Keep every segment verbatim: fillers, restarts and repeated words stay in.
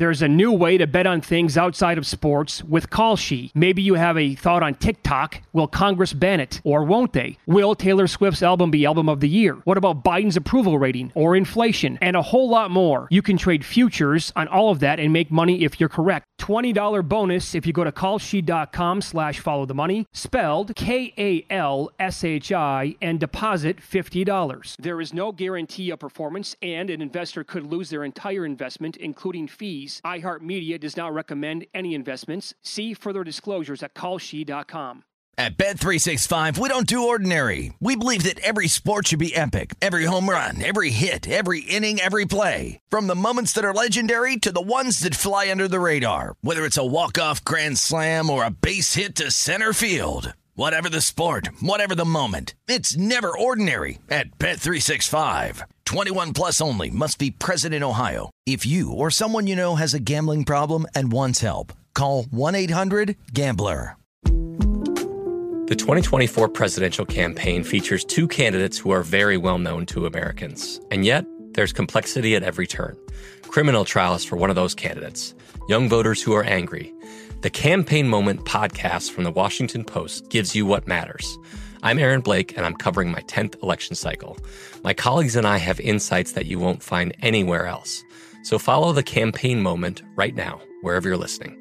There's a new way to bet on things outside of sports with Kalshi. Maybe you have a thought on TikTok. Will Congress ban it? Or won't they? Will Taylor Swift's album be Album of the Year? What about Biden's approval rating? Or inflation? And a whole lot more. You can trade futures on all of that and make money if you're correct. twenty dollars bonus if you go to kalshi.com slash follow the money, spelled K A L S H I, and deposit fifty dollars. There is no guarantee of performance, and an investor could lose their entire investment, including fees. iHeartMedia does not recommend any investments. See further disclosures at kalshi dot com. At Bet three sixty-five, we don't do ordinary. We believe that every sport should be epic. Every home run, every hit, every inning, every play. From the moments that are legendary to the ones that fly under the radar. Whether it's a walk-off grand slam or a base hit to center field. Whatever the sport, whatever the moment, it's never ordinary at Bet three sixty-five. twenty-one plus only. Must be present in Ohio. If you or someone you know has a gambling problem and wants help, call one eight hundred gambler. The twenty twenty-four presidential campaign features two candidates who are very well known to Americans. And yet, there's complexity at every turn. Criminal trials for one of those candidates. Young voters who are angry. The Campaign Moment podcast from the Washington Post gives you what matters. I'm Aaron Blake, and I'm covering my tenth election cycle. My colleagues and I have insights that you won't find anywhere else. So follow The Campaign Moment right now, wherever you're listening.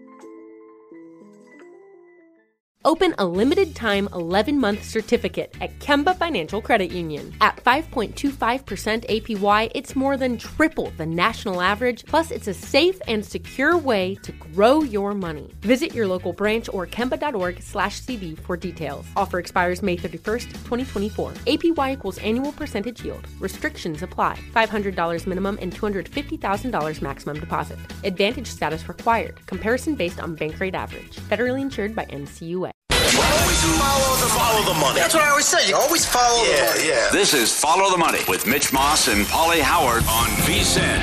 Open a limited-time eleven-month certificate at Kemba Financial Credit Union. At five point two five percent A P Y, it's more than triple the national average, plus it's a safe and secure way to grow your money. Visit your local branch or kemba.org slash CD for details. Offer expires May thirty-first, twenty twenty-four. A P Y equals annual percentage yield. Restrictions apply. five hundred dollars minimum and two hundred fifty thousand dollars maximum deposit. Advantage status required. Comparison based on bank rate average. Federally insured by N C U A. Always follow the, follow the money. That's what I always say. You always follow yeah, the money. Yeah. This is Follow the Money with Mitch Moss and Paulie Howard on V S I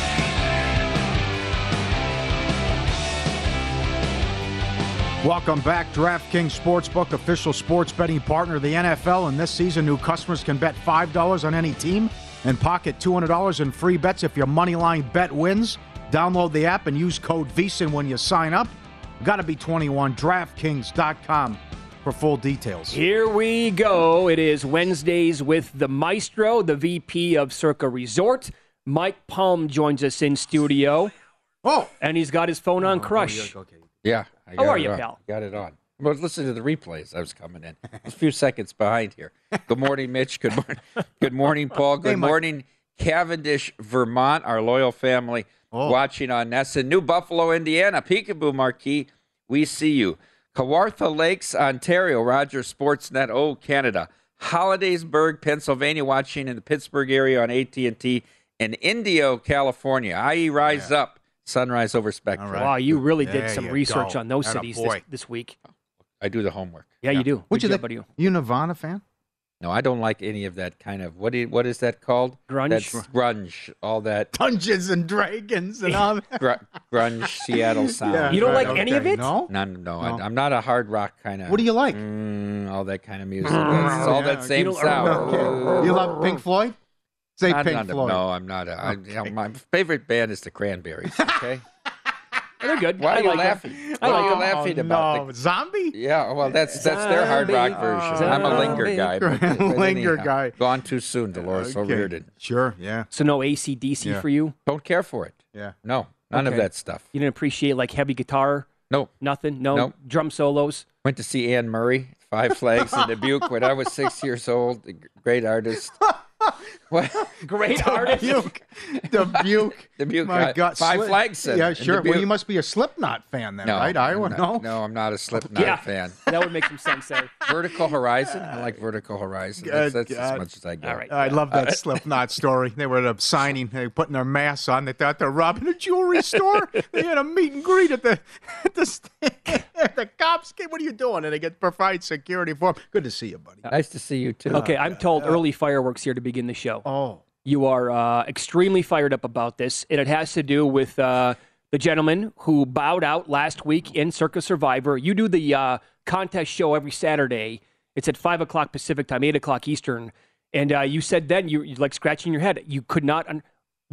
N. Welcome back. DraftKings Sportsbook, official sports betting partner of the N F L. And this season, new customers can bet five dollars on any team and pocket two hundred dollars in free bets if your moneyline bet wins. Download the app and use code V S I N when you sign up. Got to be twenty-one. DraftKings dot com for full details. Here we go. It is Wednesdays with the Maestro, the V P of Circa Resort. Mike Palm joins us in studio. Oh! And he's got his phone on Crush. Oh, okay. Yeah. I How got are it you, on. pal? Got it on. Well, listen to the replays. I was coming in. A few seconds behind here. Good morning, Mitch. Good morning. Good morning, Paul. Good Hey, Mike. morning, Cavendish, Vermont, our loyal family Oh. watching on Nessa. New Buffalo, Indiana, Peekaboo Marquee. We see you. Kawartha Lakes, Ontario, Rogers Sportsnet, oh, Canada. Hollidaysburg, Pennsylvania, watching in the Pittsburgh area on A T and T. And Indio, California, that is Rise Yeah. Up, Sunrise over Spectrum. All right. Wow, you really There did some you research go. on those Atta cities this, boy. this week. I do the homework. Yeah, you do. What Good you job, think? buddy. You a Nirvana fan? No, I don't like any of that kind of, what is, what is that called? Grunge? That's grunge, all that Dungeons and Dragons and all that. gr- grunge Seattle sound. Yeah, You don't right, like any okay. of it? No? None, no, No. I, I'm not a hard rock kind of. What do you like? Mm, all that kind of music. That's it's all yeah, that same you don't- sound. Okay. You love Pink Floyd? Say Not- Pink not a- Floyd. No, I'm not. A, I, you know, my favorite band is the Cranberries. Okay. They're good. Why I are you like them. laughing? I What like are you them. laughing Oh, about? no. Zombie? The- yeah, well, that's that's their hard rock Zombie. version. I'm a linger Zombie. guy. But, but Linger anyhow, guy. Gone too soon, Dolores Okay. O'Riordan. Sure, yeah. So no A C D C Yeah. for you? Don't care for it. Yeah. No, none Okay. of that stuff. You didn't appreciate like heavy guitar? No. Nothing? No? Nope. Drum solos? Went to see Anne Murray, Five Flags in Dubuque when I was six years old. A g- great artist. What? Great artist. Dubuque. Dubuque. Dubuque. My uh, God. Five Slip- Flags. in- Yeah, in sure. Well, Dubuque. you must be a Slipknot fan then, No, right? Iowa? I'm not- No? No, I'm not a Slipknot Yeah. fan. That would make some sense there. Vertical Horizon. I like Vertical Horizon. That's, Good that's as God. much as I get. All right. I love that Slipknot story. They were at a signing. They were putting their masks on. They thought they're robbing a jewelry store. They had a meet and greet at the at the, st- the cops came. What are you doing? And they get provide security for them. Good to see you, buddy. Nice to see you too. Okay, I'm told early fireworks here to begin the show. Oh, You are uh, extremely fired up about this, and it has to do with uh, the gentleman who bowed out last week in Circa Survivor. You do the uh, contest show every Saturday. It's at five o'clock Pacific time, eight o'clock Eastern. And uh, you said then, you, you're like scratching your head. You could not. Un- Why?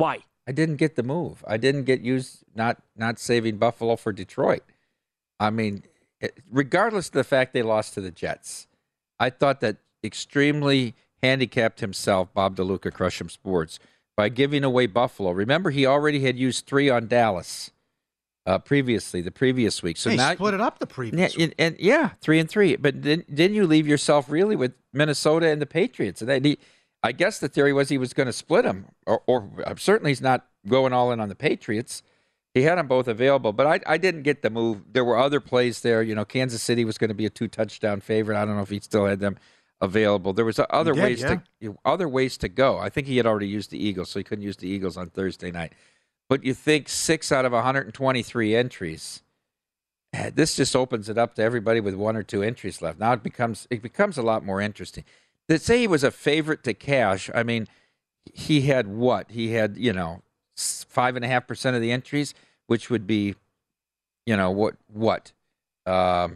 I didn't get the move. I didn't get used not not saving Buffalo for Detroit. I mean, it, regardless of the fact they lost to the Jets, I thought that extremely handicapped himself, Bob DeLuca, Crusham Sports, by giving away Buffalo. Remember, he already had used three on Dallas uh, previously, the previous week. So hey, now split it up the previous yeah, week. And, and yeah, three and three. But then, then you leave yourself really with Minnesota and the Patriots. And they, I guess the theory was he was going to split them, or, or certainly he's not going all in on the Patriots. He had them both available, but I, I didn't get the move. There were other plays there. You know, Kansas City was going to be a two-touchdown favorite. I don't know if he still had them available. There was other did, ways yeah. to other ways to go. I think he had already used the Eagles, so he couldn't use the Eagles on Thursday night. But you think six out of one hundred twenty-three entries. This just opens it up to everybody with one or two entries left. Now it becomes it becomes a lot more interesting. To say he was a favorite to cash, I mean, he had what? He had, you know, five and a half percent of the entries, which would be, you know, what what, um,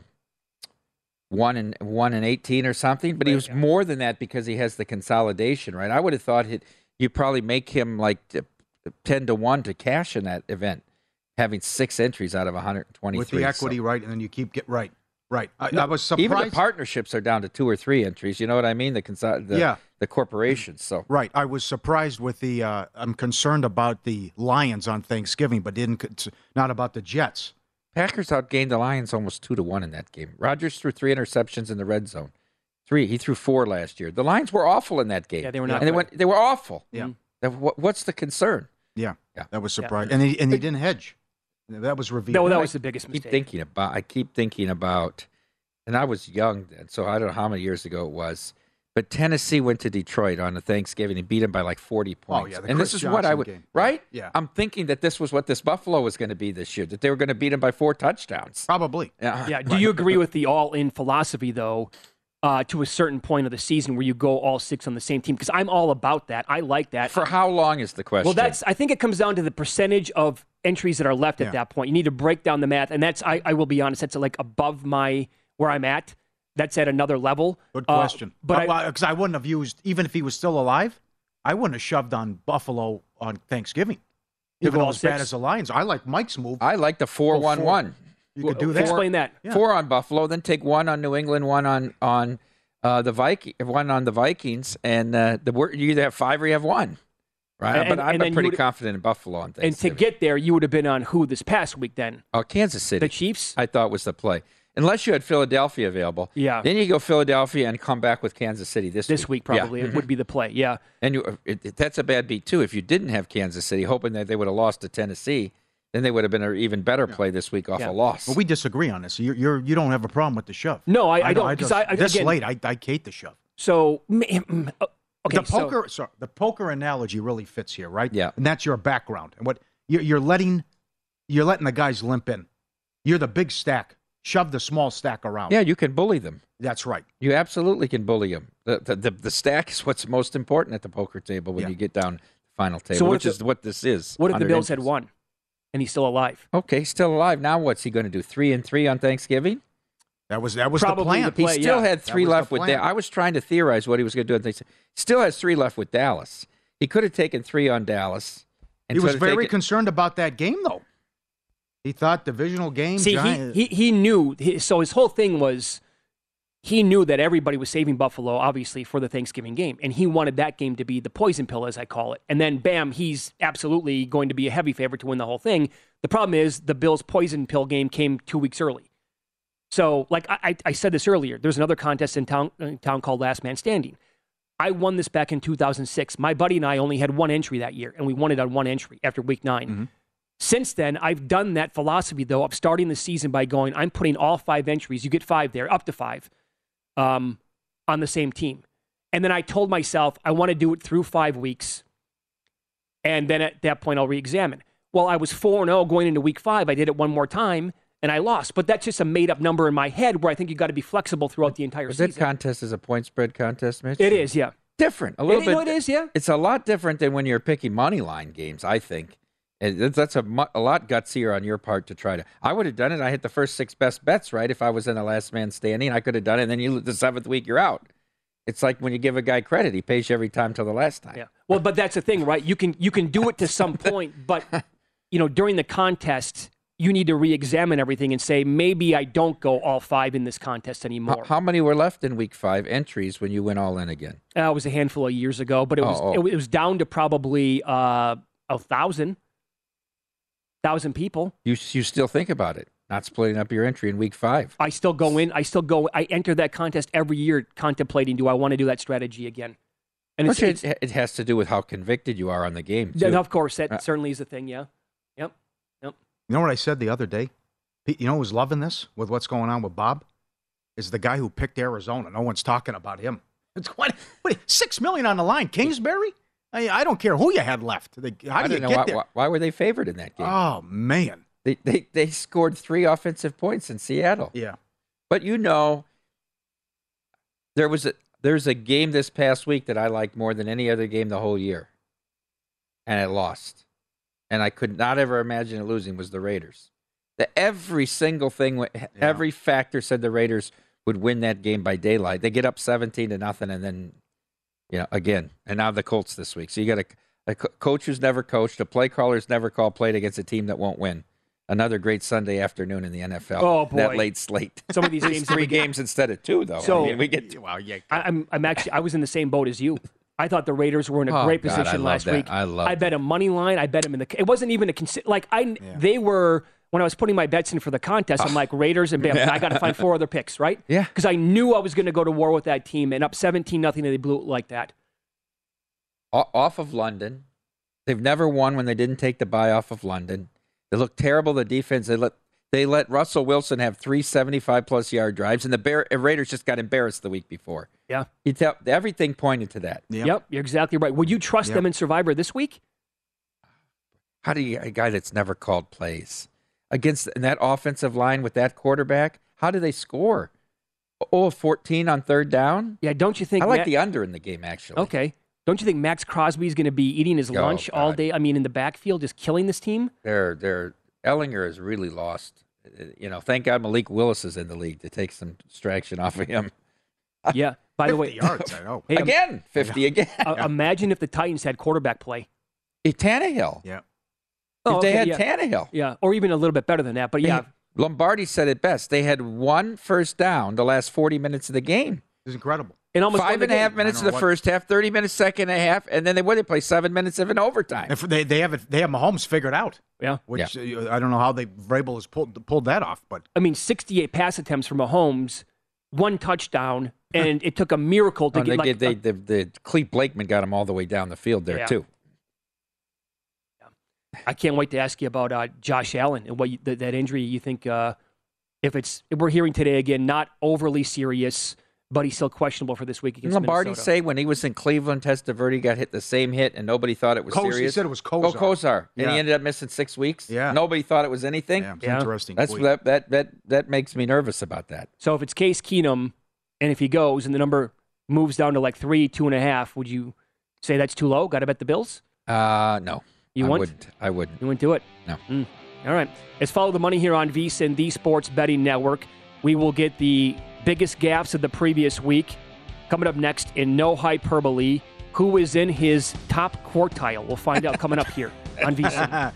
one and one and eighteen or something. But he was more than that because he has the consolidation, right? I would have thought he'd, you'd probably make him like ten to one to cash in that event, having six entries out of one hundred twenty-three with the equity, so. right? And then you keep get right, right. I, No, I was surprised. Even the partnerships are down to two or three entries. You know what I mean? The consol- the, Yeah. the corporations. So Right. I was surprised with the. Uh, I'm concerned about the Lions on Thanksgiving, but didn't not about the Jets. Packers outgained the Lions almost two to one in that game. Rodgers threw three interceptions in the red zone. Three. He threw four last year. The Lions were awful in that game. Yeah, they were not And they good. went. They were awful. Yeah. That- what- What's the concern? Yeah. Yeah. That was surprising, and he and he didn't hedge. That was revealed. No, that was the biggest I keep mistake. thinking about. I keep thinking about, and I was young then, so I don't know how many years ago it was. But Tennessee went to Detroit on a Thanksgiving and beat them by like forty points. yeah, the and Chris this is what I Johnson would game. right. Yeah. I'm thinking that this was what this Buffalo was going to be this year. That they were going to beat them by four touchdowns. Probably. Yeah. Yeah. Do you agree with the all-in philosophy, though, uh, to a certain point of the season where you go all six on the same team? Because I'm all about that. I like that. For how long is the question? Well, that's. I think it comes down to the percentage of entries that are left Yeah. at that point. You need to break down the math, and that's. I, I will be honest. That's like above my where I'm at. That's at another level. Good Uh, question. but I, because I, I wouldn't have used, even if he was still alive, I wouldn't have shoved on Buffalo on Thanksgiving. You Even go though all as bad six? as the Lions, I like Mike's move. I like the four one one. You could do that. explain that. Yeah. Four on Buffalo, then take one on New England, one on on uh, the Viking, one on the Vikings, and uh, the you either have five or you have one, right? And- but I'm and then you pretty would- confident in Buffalo on And to Thanksgiving. get there, you would have been on who this past week then? oh, Kansas City, The Chiefs? I thought was the play, unless you had Philadelphia available. Yeah. Then you go Philadelphia and come back with Kansas City this This week, Yeah. probably, it would be the play. Yeah. And you, it, it- that's a bad beat too. If you didn't have Kansas City, hoping that they would have lost to Tennessee, then they would have been an even better play this week off Yeah. a loss. But we disagree on this. You're, you're, you don't have a problem with the shove. No, I, I don't. Because just- I, I, this again, late, I, I hate the shove. So, mm, uh, okay. the poker, so, the poker analogy really fits here, right? Yeah. And that's your background. And what you're, you're letting, you're letting the guys limp in. You're the big stack. Shove the small stack around. yeah, you can bully them. That's right. You absolutely can bully them. The, the, the, the stack is what's most important at the poker table when Yeah. you get down the final table, So what which if is the- what this is. what if the under Bills had interest. won and he's still alive? Okay, still alive. Now what's he going to do? Three and three on Thanksgiving? That was that was Probably the plan. the He play, still yeah. had That three was the left with plan. that. I was trying to theorize what he was going to do on Thanksgiving. Still has three left with Dallas. He could have taken three on Dallas. And He was could have very taken- concerned about that game, though. He thought divisional game. See, he, Giant- he, he knew. He, so his whole thing was he knew that everybody was saving Buffalo, obviously, for the Thanksgiving game. And he wanted that game to be the poison pill, as I call it. And then, bam, he's absolutely going to be a heavy favorite to win the whole thing. The problem is the Bills' poison pill game came two weeks early. So, like I, I- I said this earlier, there's another contest in town, in town called Last Man Standing. I won this back in two thousand six. My buddy and I only had one entry that year, and we won it on one entry after week nine. Mm-hmm. Since then, I've done that philosophy, though, of starting the season by going, I'm putting all five entries, you get five there, up to five, um, on the same team. And then I told myself, I want to do it through five weeks. And then at that point, I'll re-examine. Well, I was four and oh going into week five. I did it one more time, and I lost. But that's just a made-up number in my head where I think you got to be flexible throughout the entire Was season. that contest is a point spread contest, Mitch? It is, yeah. different. A little It- bit. no, it is, yeah. It's a lot different than when you're picking money line games, I think. And that's that's a, mu- a lot gutsier on your part to try to. I would have done it. I hit the first six best bets, right? If I was in the last man standing, I could have done it. And then you the seventh week, you're out. It's like when you give a guy credit, he pays you every time till the last time. Yeah. Well, but that's the thing, right? You can you can do it to some point, but you know, during the contest, you need to re-examine everything and say, maybe I don't go all five in this contest anymore. How, how many were left in week five entries when you went all in again? Uh, it was a handful of years ago, but it was Oh, oh. It, it was down to probably uh, a thousand, thousand people. You you still think about it, not splitting up your entry in week five. I still go in. I still go. I enter that contest every year, contemplating, do I want to do that strategy again? And it's, Which it's it, it has to do with how convicted you are on the game, too. then of course that Uh, certainly is the thing. Yeah. Yep. Yep. You know what I said the other day? Pete, you know who's loving this with what's going on with Bob? Is the guy who picked Arizona. No one's talking about him. It's what, what six million on the line. Kingsbury? I, I don't care who you had left. They, how I do you don't know get why, there? why, why were they favored in that game? Oh man. They, they they scored three offensive points in Seattle. Yeah. But you know, there was a there's a game this past week that I liked more than any other game the whole year, and it lost. And I could not ever imagine it losing was the Raiders. The, every single thing, yeah. every factor said the Raiders would win that game by daylight. They get up seventeen to nothing, and then, you know, again, and now the Colts this week. So you got a, a coach who's never coached, a play caller who's never called played against a team that won't win. Another great Sunday afternoon in the N F L. Oh, boy. That late slate. Some of these games, three games instead of two, though. So I mean, we get. Well, yeah. I, I'm I'm actually I was in the same boat as you. I thought the Raiders were in a Oh, great God, I position love last that. week. I love I bet a money line. I bet them in the. It wasn't even a consi- like I. Yeah. They were when I was putting my bets in for the contest. I'm like Raiders and bam. I got to find four other picks, right? Yeah. Because I knew I was going to go to war with that team and up seventeen nothing, and they blew it like that. O- off of London. They've never won when they didn't take the bye off of London. They look terrible. The defense. They let they let Russell Wilson have three seventy-five plus yard drives, and the Bear, Raiders just got embarrassed the week before. Yeah. You tell everything pointed to that. Yep. Yep. You're exactly right. Would you trust Yep. them in Survivor this week? How do you a guy that's never called plays against in that offensive line with that quarterback? How do they score? Oh, fourteen on third down. Yeah. Don't you think? I like Ma- the under in the game actually. Okay. Don't you think Max Crosby's going to be eating his Oh, lunch all God. day? I mean, in the backfield, just killing this team. They're they're Ellinger is really lost. You know, thank God Malik Willis is in the league to take some distraction off of him. Yeah. By the way, fifty yards, I know. Hey, Again, fifty again. uh, imagine if the Titans had quarterback play. Tannehill. Yeah. Oh, if they okay, had yeah. Tannehill. Yeah, or even a little bit better than that. But yeah, Lombardi said it best. They had one first down the last forty minutes of the game. It's incredible. and almost won Five the and a half game. minutes I of know the what- first half, thirty minutes second and a half, and then they what? They play seven minutes of an overtime. If they they have it, they have Mahomes figured out. Yeah. Which uh, I don't know how they Vrabel has pulled pulled that off, but I mean, sixty-eight pass attempts from Mahomes, one touchdown, and it took a miracle to Oh, get they, like. they, uh, the, the Cleve Blakeman got him all the way down the field there Yeah. too. I can't wait to ask you about uh, Josh Allen and what you, that, that injury. You think uh, if it's if we're hearing today again, not overly serious, but he's still questionable for this week Didn't against Lombardi Minnesota. say when he was in Cleveland, Testaverde got hit the same hit and nobody thought it was Kos- he serious? said it was Oh, Kosar. Kosar. And Yeah. he ended up missing six weeks? Yeah. Nobody thought it was anything? yeah, it's Yeah. interesting. That's tweet. that, that that that makes me nervous about that. So if it's Case Keenum, and if he goes and the number moves down to like three, two and a half, would you say that's too low? Got to bet the Bills? Uh no. You I wouldn't? wouldn't. I wouldn't. You wouldn't do it? No. Mm. All right. Let's follow the money here on VSiN, the Sports Betting Network. We will get the biggest gaffes of the previous week. Coming up next in No Hyperbole, who is in his top quartile? We'll find out coming up here on VSiN.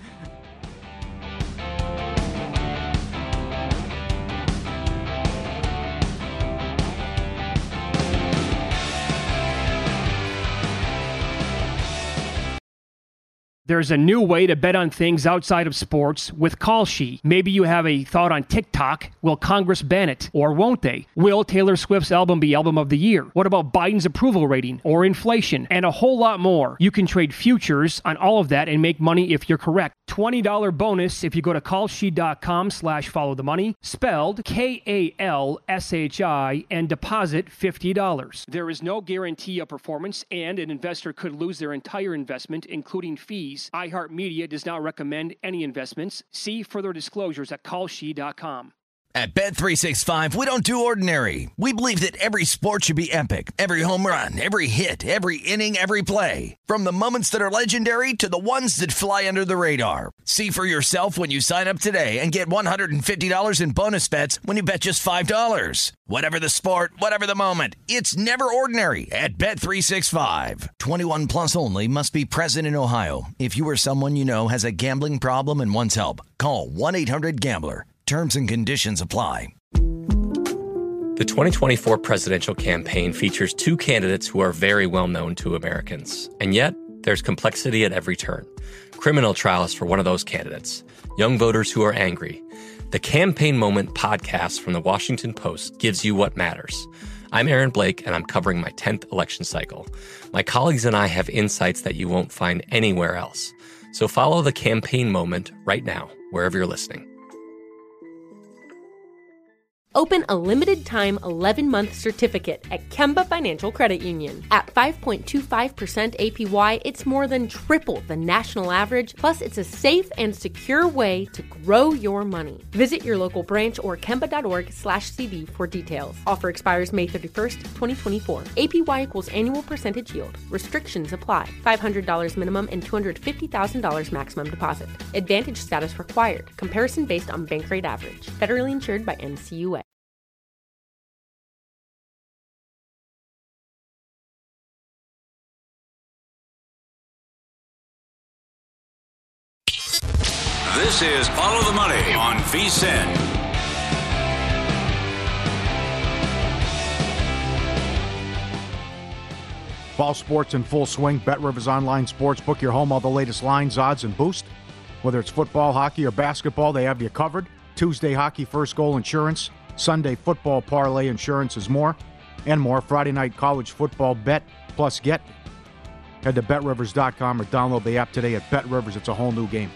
There's a new way to bet on things outside of sports with Kalshi. Maybe you have a thought on TikTok. Will Congress ban it? Or won't they? Will Taylor Swift's album be Album of the Year? What about Biden's approval rating or inflation? And a whole lot more. You can trade futures on all of that and make money if you're correct. twenty dollars bonus if you go to kalshi.com slash follow the money, spelled K A L S H I, and deposit fifty dollars. There is no guarantee of performance, and an investor could lose their entire investment, including fees. iHeartMedia does not recommend any investments. See further disclosures at kalshi dot com. At Bet three sixty-five, we don't do ordinary. We believe that every sport should be epic. Every home run, every hit, every inning, every play. From the moments that are legendary to the ones that fly under the radar. See for yourself when you sign up today and get one hundred fifty dollars in bonus bets when you bet just five dollars. Whatever the sport, whatever the moment, it's never ordinary at Bet three sixty-five. twenty-one plus only. Must be present in Ohio. If you or someone you know has a gambling problem and wants help, call one eight hundred gambler. Terms and conditions apply. The twenty twenty-four presidential campaign features two candidates who are very well known to Americans. And yet, there's complexity at every turn. Criminal trials for one of those candidates. Young voters who are angry. The Campaign Moment podcast from the Washington Post gives you what matters. I'm Aaron Blake, and I'm covering my tenth election cycle. My colleagues and I have insights that you won't find anywhere else. So follow The Campaign Moment right now, wherever you're listening. Open a limited-time eleven-month certificate at Kemba Financial Credit Union. At five point two five percent A P Y, it's more than triple the national average, plus it's a safe and secure way to grow your money. Visit your local branch or kemba.org slash CD for details. Offer expires May thirty-first, twenty twenty-four. A P Y equals annual percentage yield. Restrictions apply. five hundred dollars minimum and two hundred fifty thousand dollars maximum deposit. Advantage status required. Comparison based on bank rate average. Federally insured by N C U A. This is Follow the Money on V S I N. Fall sports in full swing. BetRivers Online Sportsbook, your home, all the latest lines, odds, and boost. Whether it's football, hockey, or basketball, they have you covered. Tuesday hockey, first goal insurance. Sunday football parlay insurance is more. And more. Friday night college football bet plus get. Head to bet rivers dot com or download the app today at BetRivers. It's a whole new game.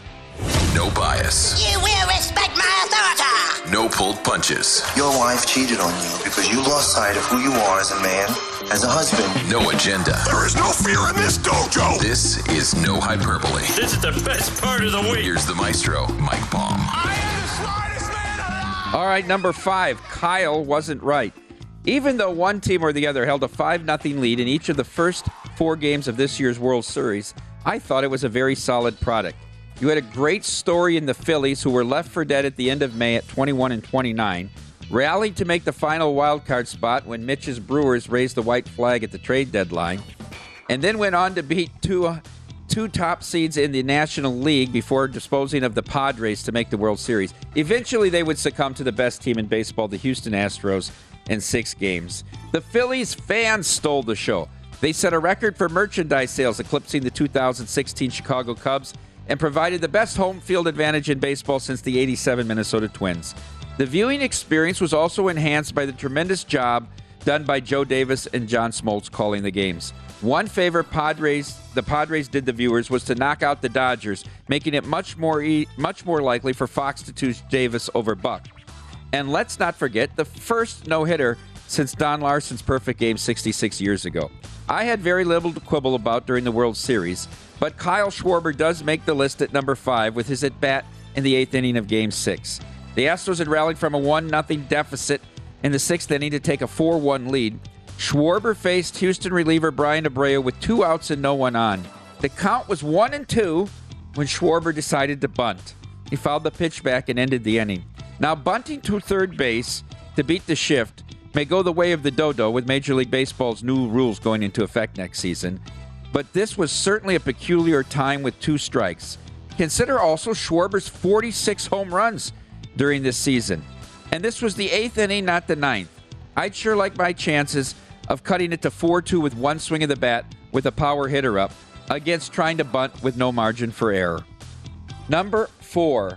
No bias. You will respect my authority. No pulled punches. Your wife cheated on you because you lost sight of who you are as a man, as a husband. No agenda. There is no fear in this dojo. This is no hyperbole. This is the best part of the week. Here's the maestro, Mike Baum. I am the smartest man alive. All right, number five, Kyle wasn't right. Even though one team or the other held a five nothing lead in each of the first four games of this year's World Series, I thought it was a very solid product. You had a great story in the Phillies, who were left for dead at the end of May at twenty-one and twenty-nine, rallied to make the final wild card spot when Mitch's Brewers raised the white flag at the trade deadline, and then went on to beat two, uh, two top seeds in the National League before disposing of the Padres to make the World Series. Eventually, they would succumb to the best team in baseball, the Houston Astros, in six games. The Phillies fans stole the show. They set a record for merchandise sales, eclipsing the two thousand sixteen Chicago Cubs, and provided the best home field advantage in baseball since the eighty-seven Minnesota Twins. The viewing experience was also enhanced by the tremendous job done by Joe Davis and John Smoltz calling the games. One favor Padres, the Padres did the viewers was to knock out the Dodgers, making it much more e- much more likely for Fox to choose Davis over Buck. And let's not forget the first no-hitter since Don Larsen's perfect game sixty-six years ago. I had very little to quibble about during the World Series, but Kyle Schwarber does make the list at number five with his at-bat in the eighth inning of Game six. The Astros had rallied from a one nothing deficit in the sixth inning to take a four one lead. Schwarber faced Houston reliever Brian Abreu with two outs and no one on. The count was one and two when Schwarber decided to bunt. He fouled the pitch back and ended the inning. Now, bunting to third base to beat the shift may go the way of the dodo with Major League Baseball's new rules going into effect next season. But this was certainly a peculiar time with two strikes. Consider also Schwarber's forty-six home runs during this season. And this was the eighth inning, not the ninth. I'd sure like my chances of cutting it to four two with one swing of the bat with a power hitter up against trying to bunt with no margin for error. Number four,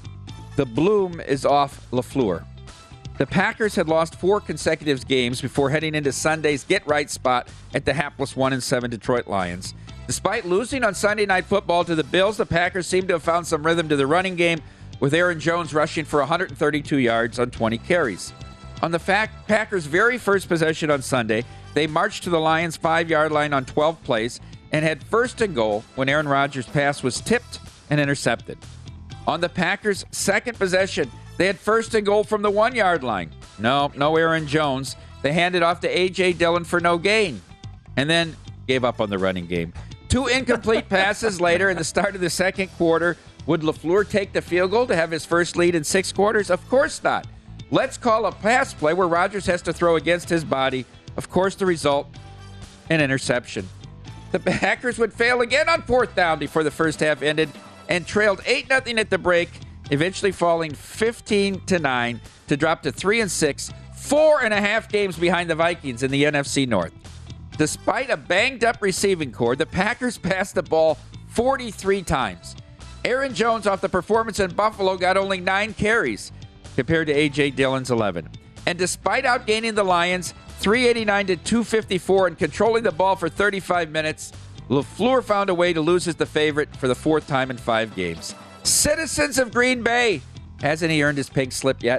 the bloom is off LaFleur. The Packers had lost four consecutive games before heading into Sunday's get-right spot at the hapless one and seven Detroit Lions. Despite losing on Sunday Night Football to the Bills, the Packers seem to have found some rhythm to the running game, with Aaron Jones rushing for one hundred thirty-two yards on twenty carries. On the fact, Packers' very first possession on Sunday, they marched to the Lions' five-yard line on twelve plays and had first and goal when Aaron Rodgers' pass was tipped and intercepted. On the Packers' second possession, They had first and goal from the one-yard line. No, no Aaron Jones. They handed off to A J. Dillon for no gain, and then gave up on the running game. Two incomplete passes later in the start of the second quarter. Would LaFleur take the field goal to have his first lead in six quarters? Of course not. Let's call a pass play where Rodgers has to throw against his body. Of course, the result, an interception. The Packers would fail again on fourth down before the first half ended and trailed eight nothing at the break, eventually falling fifteen to nine to drop to three and six, four and a half games behind the Vikings in the N F C North. Despite a banged-up receiving corps, the Packers passed the ball forty-three times. Aaron Jones, off the performance in Buffalo, got only nine carries compared to A J. Dillon's eleven. And despite outgaining the Lions three eighty-nine to two fifty-four and controlling the ball for thirty-five minutes, LaFleur found a way to lose as the favorite for the fourth time in five games. Citizens of Green Bay, hasn't he earned his pink slip yet?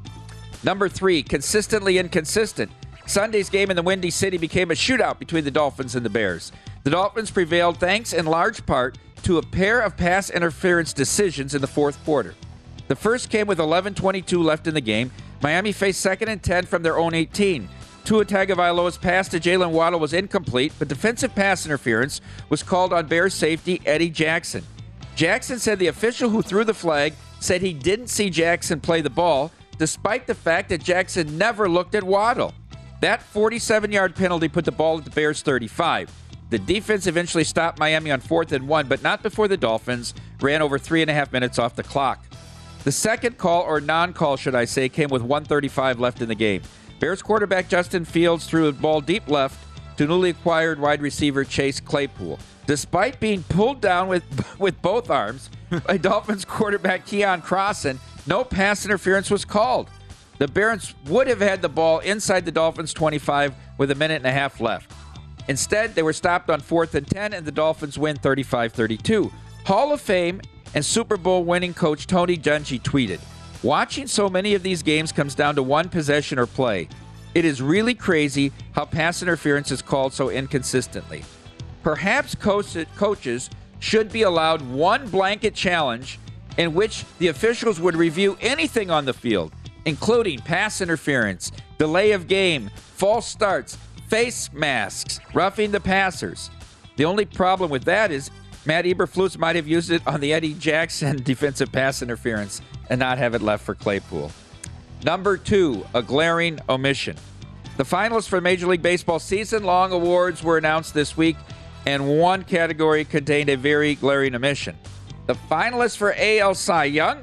Number three, consistently inconsistent. Sunday's game in the Windy City became a shootout between the Dolphins and the Bears. The Dolphins prevailed thanks in large part to a pair of pass interference decisions in the fourth quarter. The first came with eleven twenty-two left in the game. Miami faced second and ten from their own eighteen. Tua Tagovailoa's pass to Jalen Waddle was incomplete, but defensive pass interference was called on Bears safety Eddie Jackson. Jackson said the official who threw the flag said he didn't see Jackson play the ball, despite the fact that Jackson never looked at Waddle. That forty-seven-yard penalty put the ball at the Bears' thirty-five. The defense eventually stopped Miami on fourth and one, but not before the Dolphins ran over three and a half minutes off the clock. The second call, or non-call, should I say, came with one thirty-five left in the game. Bears quarterback Justin Fields threw a ball deep left to newly acquired wide receiver Chase Claypool. Despite being pulled down with, with both arms by Dolphins quarterback Keon Crossan, no pass interference was called. The Bears would have had the ball inside the Dolphins' twenty-five with a minute and a half left. Instead, they were stopped on fourth and ten, and the Dolphins win thirty-five thirty-two. Hall of Fame and Super Bowl winning coach Tony Dungy tweeted, "Watching so many of these games comes down to one possession or play. It is really crazy how pass interference is called so inconsistently. Perhaps coaches should be allowed one blanket challenge in which the officials would review anything on the field, including pass interference, delay of game, false starts, face masks, roughing the passers. The only problem with that is Matt Eberflus might have used it on the Eddie Jackson defensive pass interference and not have it left for Claypool." Number two, a glaring omission. The finalists for Major League Baseball season-long awards were announced this week, and one category contained a very glaring omission. The finalists for A L Cy Young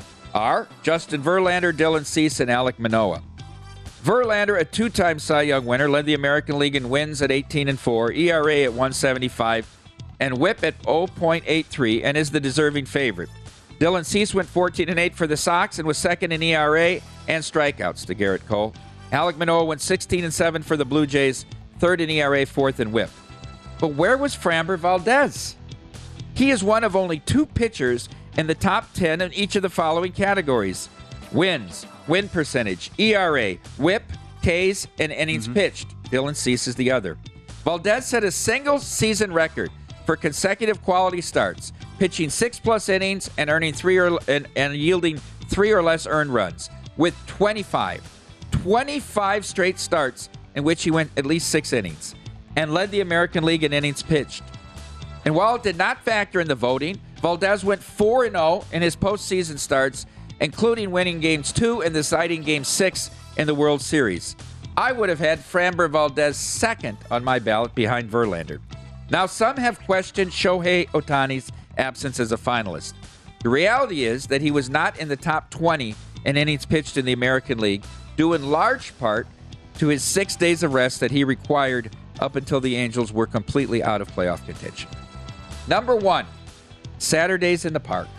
are Justin Verlander, Dylan Cease, and Alek Manoah. Verlander, a two-time Cy Young winner, led the American League in wins at eighteen and four, E R A at one seventy-five, and whip at oh point eight three, and is the deserving favorite. Dylan Cease went fourteen and eight for the Sox and was second in E R A and strikeouts to Garrett Cole. Alek Manoah went sixteen and seven for the Blue Jays, third in E R A, fourth in whip. But where was Framber Valdez? He is one of only two pitchers in the top ten in each of the following categories: wins, win percentage, E R A, whip, Ks, and innings mm-hmm. pitched. Dylan Cease is the other. Valdez set a single-season record for consecutive quality starts, pitching six-plus innings and earning three or and, and yielding three or less earned runs, with twenty-five, twenty-five straight starts in which he went at least six innings, and led the American League in innings pitched. And while it did not factor in the voting, Valdez went four and oh in his postseason starts, including winning Games two and deciding Game six in the World Series. I would have had Framber Valdez second on my ballot behind Verlander. Now, some have questioned Shohei Ohtani's absence as a finalist. The reality is that he was not in the top twenty in innings pitched in the American League, due in large part to his six days of rest that he required up until the Angels were completely out of playoff contention. Number one, Saturdays in the Park.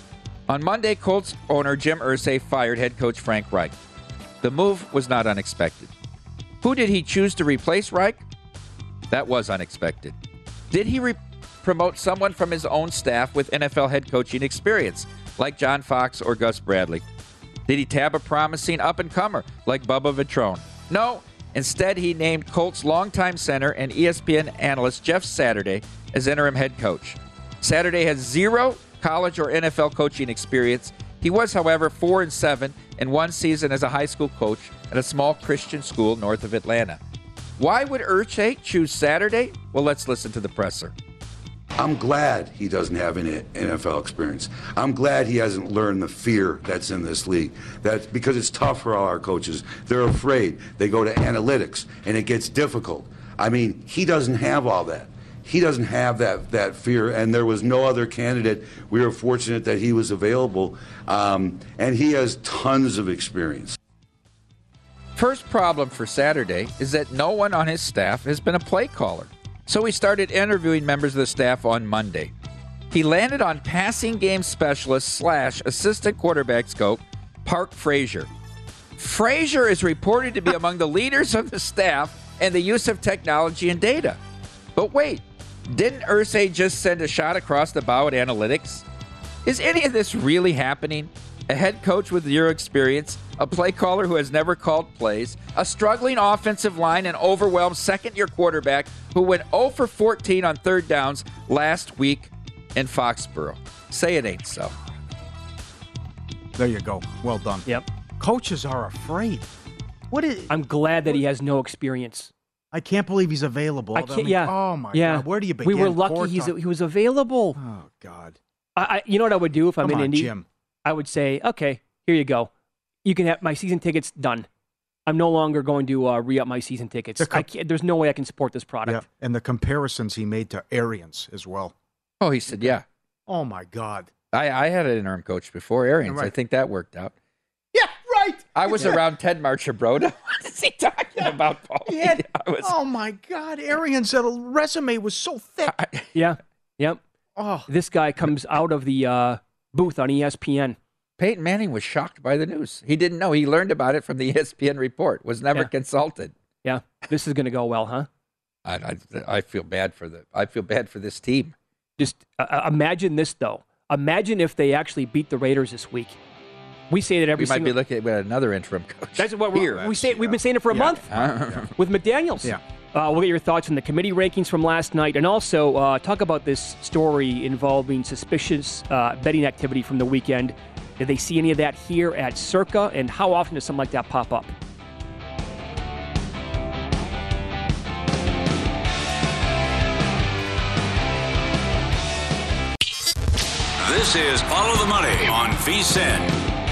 On Monday, Colts owner Jim Irsay fired head coach Frank Reich. The move was not unexpected. Who did he choose to replace Reich? That was unexpected. Did he re- promote someone from his own staff with N F L head coaching experience, like John Fox or Gus Bradley? Did he tab a promising up-and-comer like Bubba Vitrone? No. Instead, he named Colts longtime center and E S P N analyst Jeff Saturday as interim head coach. Saturday has zero college or N F L coaching experience He was, however, four and seven in one season as a high school coach at a small Christian school north of Atlanta. Why would Irsay choose Saturday? Well, let's listen to the presser. I'm glad he doesn't have any N F L experience. I'm glad he hasn't learned the fear that's in this league. That's because it's tough for all our coaches. They're afraid. They go to analytics, and it gets difficult. I mean, he doesn't have all that. He doesn't have that, that fear, and there was no other candidate. We were fortunate that he was available, um, and he has tons of experience. First problem for Saturday is that no one on his staff has been a play caller. So he started interviewing members of the staff on Monday. He landed on passing game specialist slash assistant quarterback scope, Park Frazier. Frazier is reported to be among the leaders of the staff and the use of technology and data. But wait, didn't Irsay just send a shot across the bow at analytics? Is any of this really happening? A head coach with zero experience, a play caller who has never called plays, a struggling offensive line, and overwhelmed second-year quarterback who went zero for fourteen on third downs last week in Foxborough. Say it ain't so. There you go. Well done. Yep. Coaches are afraid. What is? I'm glad that he has no experience. I can't believe he's available. I can't. I mean, yeah. Oh my yeah. God. Where do you begin? We were lucky Court he's on- he was available. Oh God. I, I you know what I would do if I'm Come in on, Indy? Jim. I would say, okay, here you go. You can have my season tickets done. I'm no longer going to uh, re-up my season tickets. The com- I can't, there's no way I can support this product. Yeah. And the comparisons he made to Arians as well. Oh, he said, yeah. Oh my God. I, I had an interim coach before Arians. Right. I think that worked out. Yeah, right. I was Yeah. around Ted Marchabroda. What is he talking about, Paul? He had, I was, oh my God, Arians' resume was so thick. I, Yeah. Yep. Oh, This guy comes out of the uh, booth on E S P N. Peyton Manning was shocked by the news. He didn't know. He learned about it from the E S P N report. Was never Yeah. consulted. Yeah. This is going to go well, huh? I, I I feel bad for the I feel bad for this team. Just uh, imagine this, though. Imagine if they actually beat the Raiders this week. We say that every We might single. be looking at another interim coach. That's what Here. we're, we say. We've been saying it for a Yeah. month Uh, with McDaniels. Yeah. Uh, we'll get your thoughts on the committee rankings from last night, and also uh, talk about this story involving suspicious uh, betting activity from the weekend. Did they see any of that here at Circa, and how often does something like that pop up? This is Follow the Money on V S I N.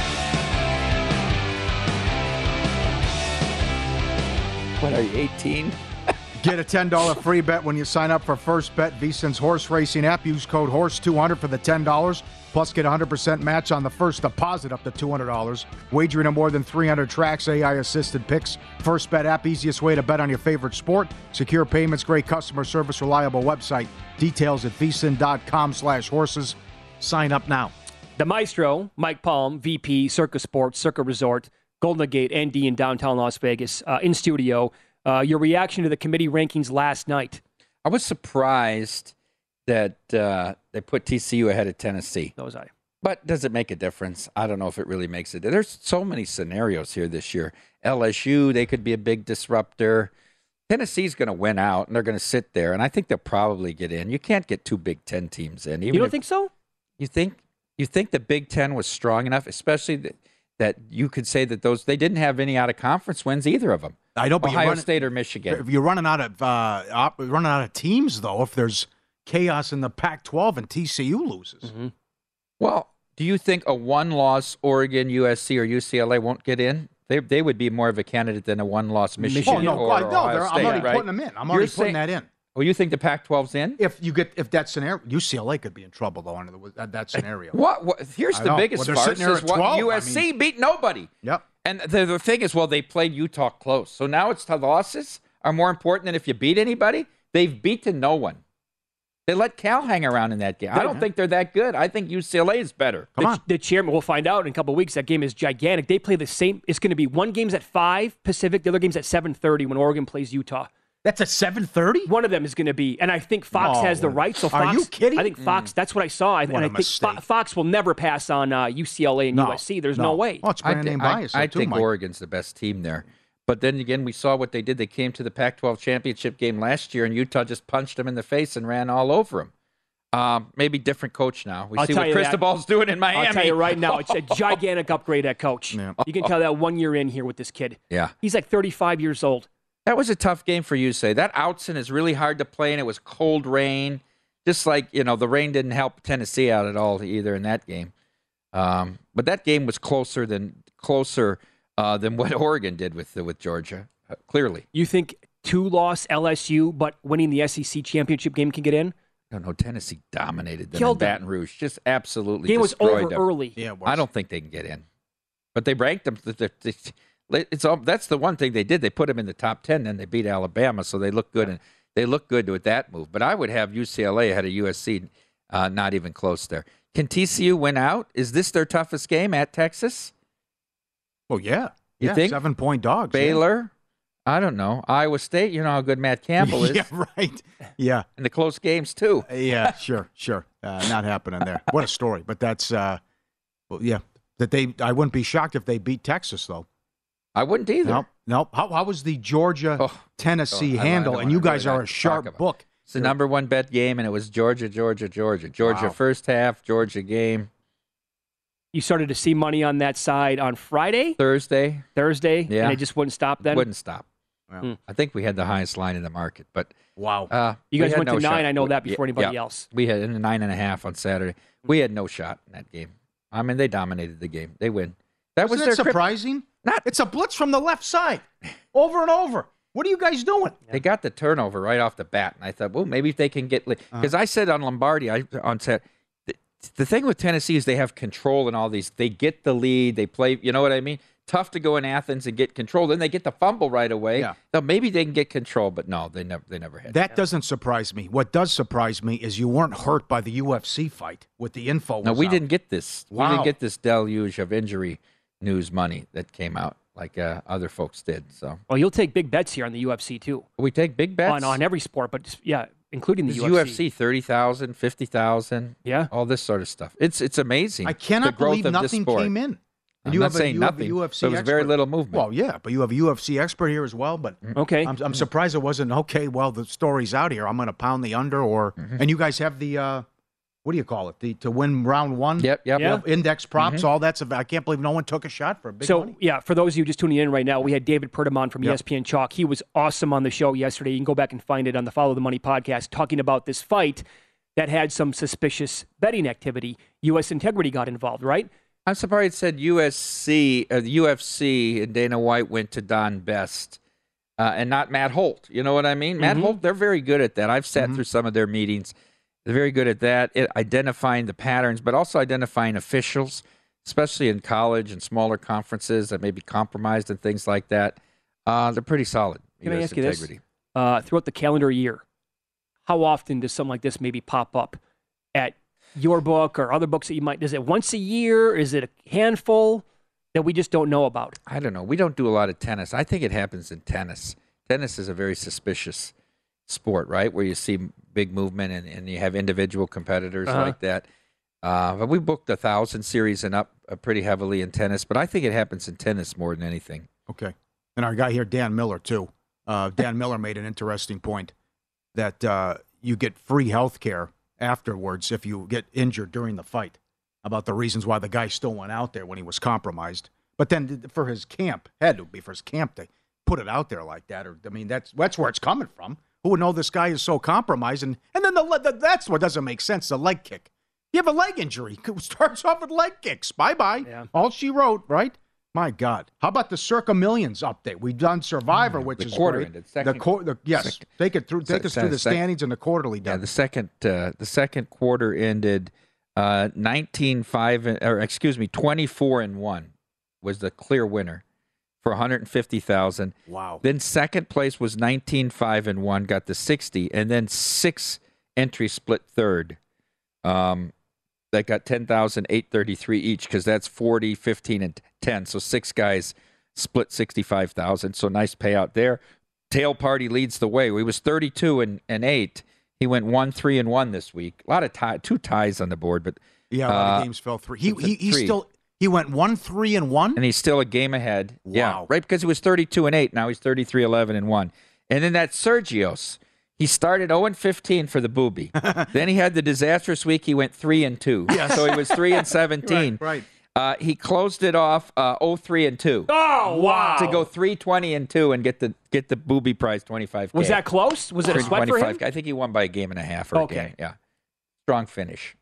what are you, eighteen? get a ten dollars free bet when you sign up for First Bet, VSiN's horse racing app. Use code horse two hundred for the ten dollars. Plus, get a one hundred percent match on the first deposit up to two hundred dollars. Wagering on more than three hundred tracks, A I-assisted picks. First Bet app, easiest way to bet on your favorite sport. Secure payments, great customer service, reliable website. Details at vsin.com slash horses. Sign up now. The Maestro, Mike Palm, V P, Circa Sports, Circa Resort, Golden Gate, N D in downtown Las Vegas, uh, in studio. Uh, your reaction to the committee rankings last night? I was surprised that uh, they put T C U ahead of Tennessee. That was I. But does it make a difference? I don't know if it really makes it. There's so many scenarios here this year. L S U, they could be a big disruptor. Tennessee's going to win out, and they're going to sit there, and I think they'll probably get in. You can't get two Big Ten teams in. Even You don't if, think so? You think you think the Big Ten was strong enough, especially that, that you could say that those they didn't have any out of conference wins, either of them. I know, but you're Ohio running- State or Michigan. If you're running out of uh, op- running out of teams, though, if there's chaos in the Pac twelve and T C U loses, Mm-hmm. Well, do you think a one-loss Oregon, U S C, or U C L A won't get in? They they would be more of a candidate than a one-loss Michigan oh no, or God, no, Ohio they're- State, I'm already right? putting them in. I'm You're already saying- putting that in. Well, you think the Pac twelve's in? If you get if that scenario, U C L A could be in trouble though under the, that, that scenario. What? what here's I the know. biggest Well, they're farce sitting there is at what twelve, U S C I mean- beat nobody. Yep. And the, the thing is, well, they played Utah close. So now it's the losses are more important than if you beat anybody. They've beaten no one. They let Cal hang around in that game. I don't think they're that good. I think U C L A is better. Come the, on. the chairman, we'll find out in a couple of weeks. That game is gigantic. They play the same. It's going to be one game's at five Pacific. The other game's at seven thirty when Oregon plays Utah. That's at seven thirty. One of them is going to be, and I think Fox Oh, has the what- right. So are Fox, you kidding? I think Fox. That's what I saw. I, What and a I think Fo- mistake. Fox will never pass on uh, U C L A and No, U S C. There's no. no, way. Well, it's I, brand thi- name I- bias. I though, too, think Mike. Oregon's the best team there. But then again, we saw what they did. They came to the Pac twelve championship game last year, and Utah just punched them in the face and ran all over them. Um, maybe different coach now. We I'll see tell what you Cristobal's doing in Miami. I'll tell you right now, it's a gigantic upgrade at coach. Yeah. You can tell that one year in here with this kid. Yeah. He's like thirty-five years old. That was a tough game for you, say. That Outson is really hard to play, and it was cold rain. Just like, you know, the rain didn't help Tennessee out at all either in that game. Um, but that game was closer than closer uh, than what Oregon did with with Georgia, uh, clearly. You think two-loss L S U, but winning the S E C championship game can get in? I don't know. Tennessee dominated them Killed in Baton Rouge. Just absolutely game was over them. early. Yeah, it was. I don't think they can get in. But they ranked them. It's all, that's the one thing they did. They put them in the top ten, then they beat Alabama, so they look good. And they look good with that move. But I would have U C L A ahead of U S C, uh, not even close there. Can T C U win out? Is this their toughest game at Texas? Well, yeah. You yeah, think? Seven-point dogs. Baylor? Yeah. I don't know. Iowa State, you know how good Matt Campbell is. Yeah, right. Yeah. And the close games, too. Yeah, sure, sure. Uh, not happening there. What a story. But that's, uh, well, yeah. That they. I wouldn't be shocked if they beat Texas, though. I wouldn't either. Nope. Nope. How, how was the Georgia-Tennessee oh, handle? And you guys really are a sharp book. It's the number one bet game, and it was Georgia, Georgia, Georgia. Georgia Wow. first half, Georgia game. You started to see money on that side on Friday? Thursday. Thursday? Yeah. And it just wouldn't stop then? Wouldn't stop. Wow. Hmm. I think we had the highest line in the market, but wow, uh, you guys we had went no to nine. shot. I know that before Yeah, anybody yeah. else. We had in a nine and a half on Saturday. We had no shot in that game. I mean, they dominated the game. They win. That Wasn't was that their surprising? Not. It's a blitz from the left side, over and over. What are you guys doing? They got the turnover right off the bat, and I thought, well, maybe if they can get because uh-huh. I said on Lombardi, I on set. The, the thing with Tennessee is they have control in all these. They get the lead. They play. You know what I mean? Tough to go in Athens and get control. Then they get the fumble right away. Yeah. So maybe they can get control, but no, they never. They never had. That yeah. doesn't surprise me. What does surprise me is you weren't hurt by the U F C fight with the info. No, was we out. didn't get this. Wow. We didn't get this deluge of injury news money that came out like uh, other folks did. So, well, you'll take big bets here on the U F C too. We take big bets on, on every sport, but just, yeah, including the U F C. U F C thirty thousand, fifty thousand, yeah, all this sort of stuff. It's it's amazing. I cannot the growth believe of nothing this sport. came in. I'm you not have saying a, you nothing. Have a U F C there was expert. very little movement. Well, yeah, but you have a U F C expert here as well. But okay, I'm, I'm surprised it wasn't okay. Well, the story's out here. I'm going to pound the under, or mm-hmm. and you guys have the uh, what do you call it? The to win round one. Yep, yep. Yeah. Index props. Mm-hmm. All that's. I can't believe no one took a shot for a big so, money. yeah, for those of you just tuning in right now, we had David Pertamon from yep. E S P N Chalk. He was awesome on the show yesterday. You can go back and find it on the Follow the Money podcast, talking about this fight that had some suspicious betting activity. U S Integrity got involved, right? I'm surprised it said U S C, uh, the U F C, and Dana White went to Don Best, uh, and not Matt Holt. You know what I mean? Mm-hmm. Matt Holt, they're very good at that. I've sat mm-hmm. through some of their meetings. They're very good at that, it, identifying the patterns, but also identifying officials, especially in college and smaller conferences that may be compromised and things like that. Uh, they're pretty solid. Can U S I ask you Integrity. this? Uh, throughout the calendar year, how often does something like this maybe pop up at your book or other books that you might, is it once a year? Is it a handful that we just don't know about? I don't know. We don't do a lot of tennis. I think it happens in tennis. Tennis is a very suspicious sport, right? Where you see big movement and, and you have individual competitors uh-huh. like that. Uh, but we booked a thousand series and up uh, pretty heavily in tennis, but I think it happens in tennis more than anything. Okay. And our guy here, Dan Miller, too. Uh, Dan Miller made an interesting point that uh, you get free health care afterwards if you get injured during the fight, about the reasons why the guy still went out there when he was compromised. But then for his camp, had to be for his camp to put it out there like that. Or I mean, that's that's where it's coming from. Who would know this guy is so compromised? And, and then the, the that's what doesn't make sense, the leg kick. You have a leg injury. It starts off with leg kicks. Bye-bye. Yeah. All she wrote, right? My God. How about the Circa Millions update? We've done Survivor, mm, which the is quarter great. ended. Second, the, cor- the Yes. Second, take it through. Take se- us through the sec- standings and the quarterly done. Yeah, the second uh, the second quarter ended uh, nineteen five, or excuse me, twenty-four and one was the clear winner for one hundred fifty thousand. Wow. Then second place was nineteen five and one, got the sixty, and then six entries split third. Um, that got ten thousand eight hundred thirty-three each, because that's forty, fifteen, and ten. So six guys split sixty-five thousand. So nice payout there. Tail Party leads the way. He was thirty-two and, and eight. He went one, three, and one this week. A lot of tie, two ties on the board, but yeah, a lot uh, of games fell through. He he, he still he went one, three, and one, and he's still a game ahead. Wow. Yeah, right, because he was thirty-two and eight. Now he's thirty-three, eleven, and one. And then that Sergios, He started oh and fifteen for the booby. Then he had the disastrous week. He went three and two. Yes. So he was three and seventeen. Right. right. Uh, he closed it off uh, oh three and two. Oh, wow. To go three twenty and two and get the get the booby prize twenty-five K. Was that close? Was it a sweat for him? I think he won by a game and a half or Okay. a game. Yeah. Strong finish.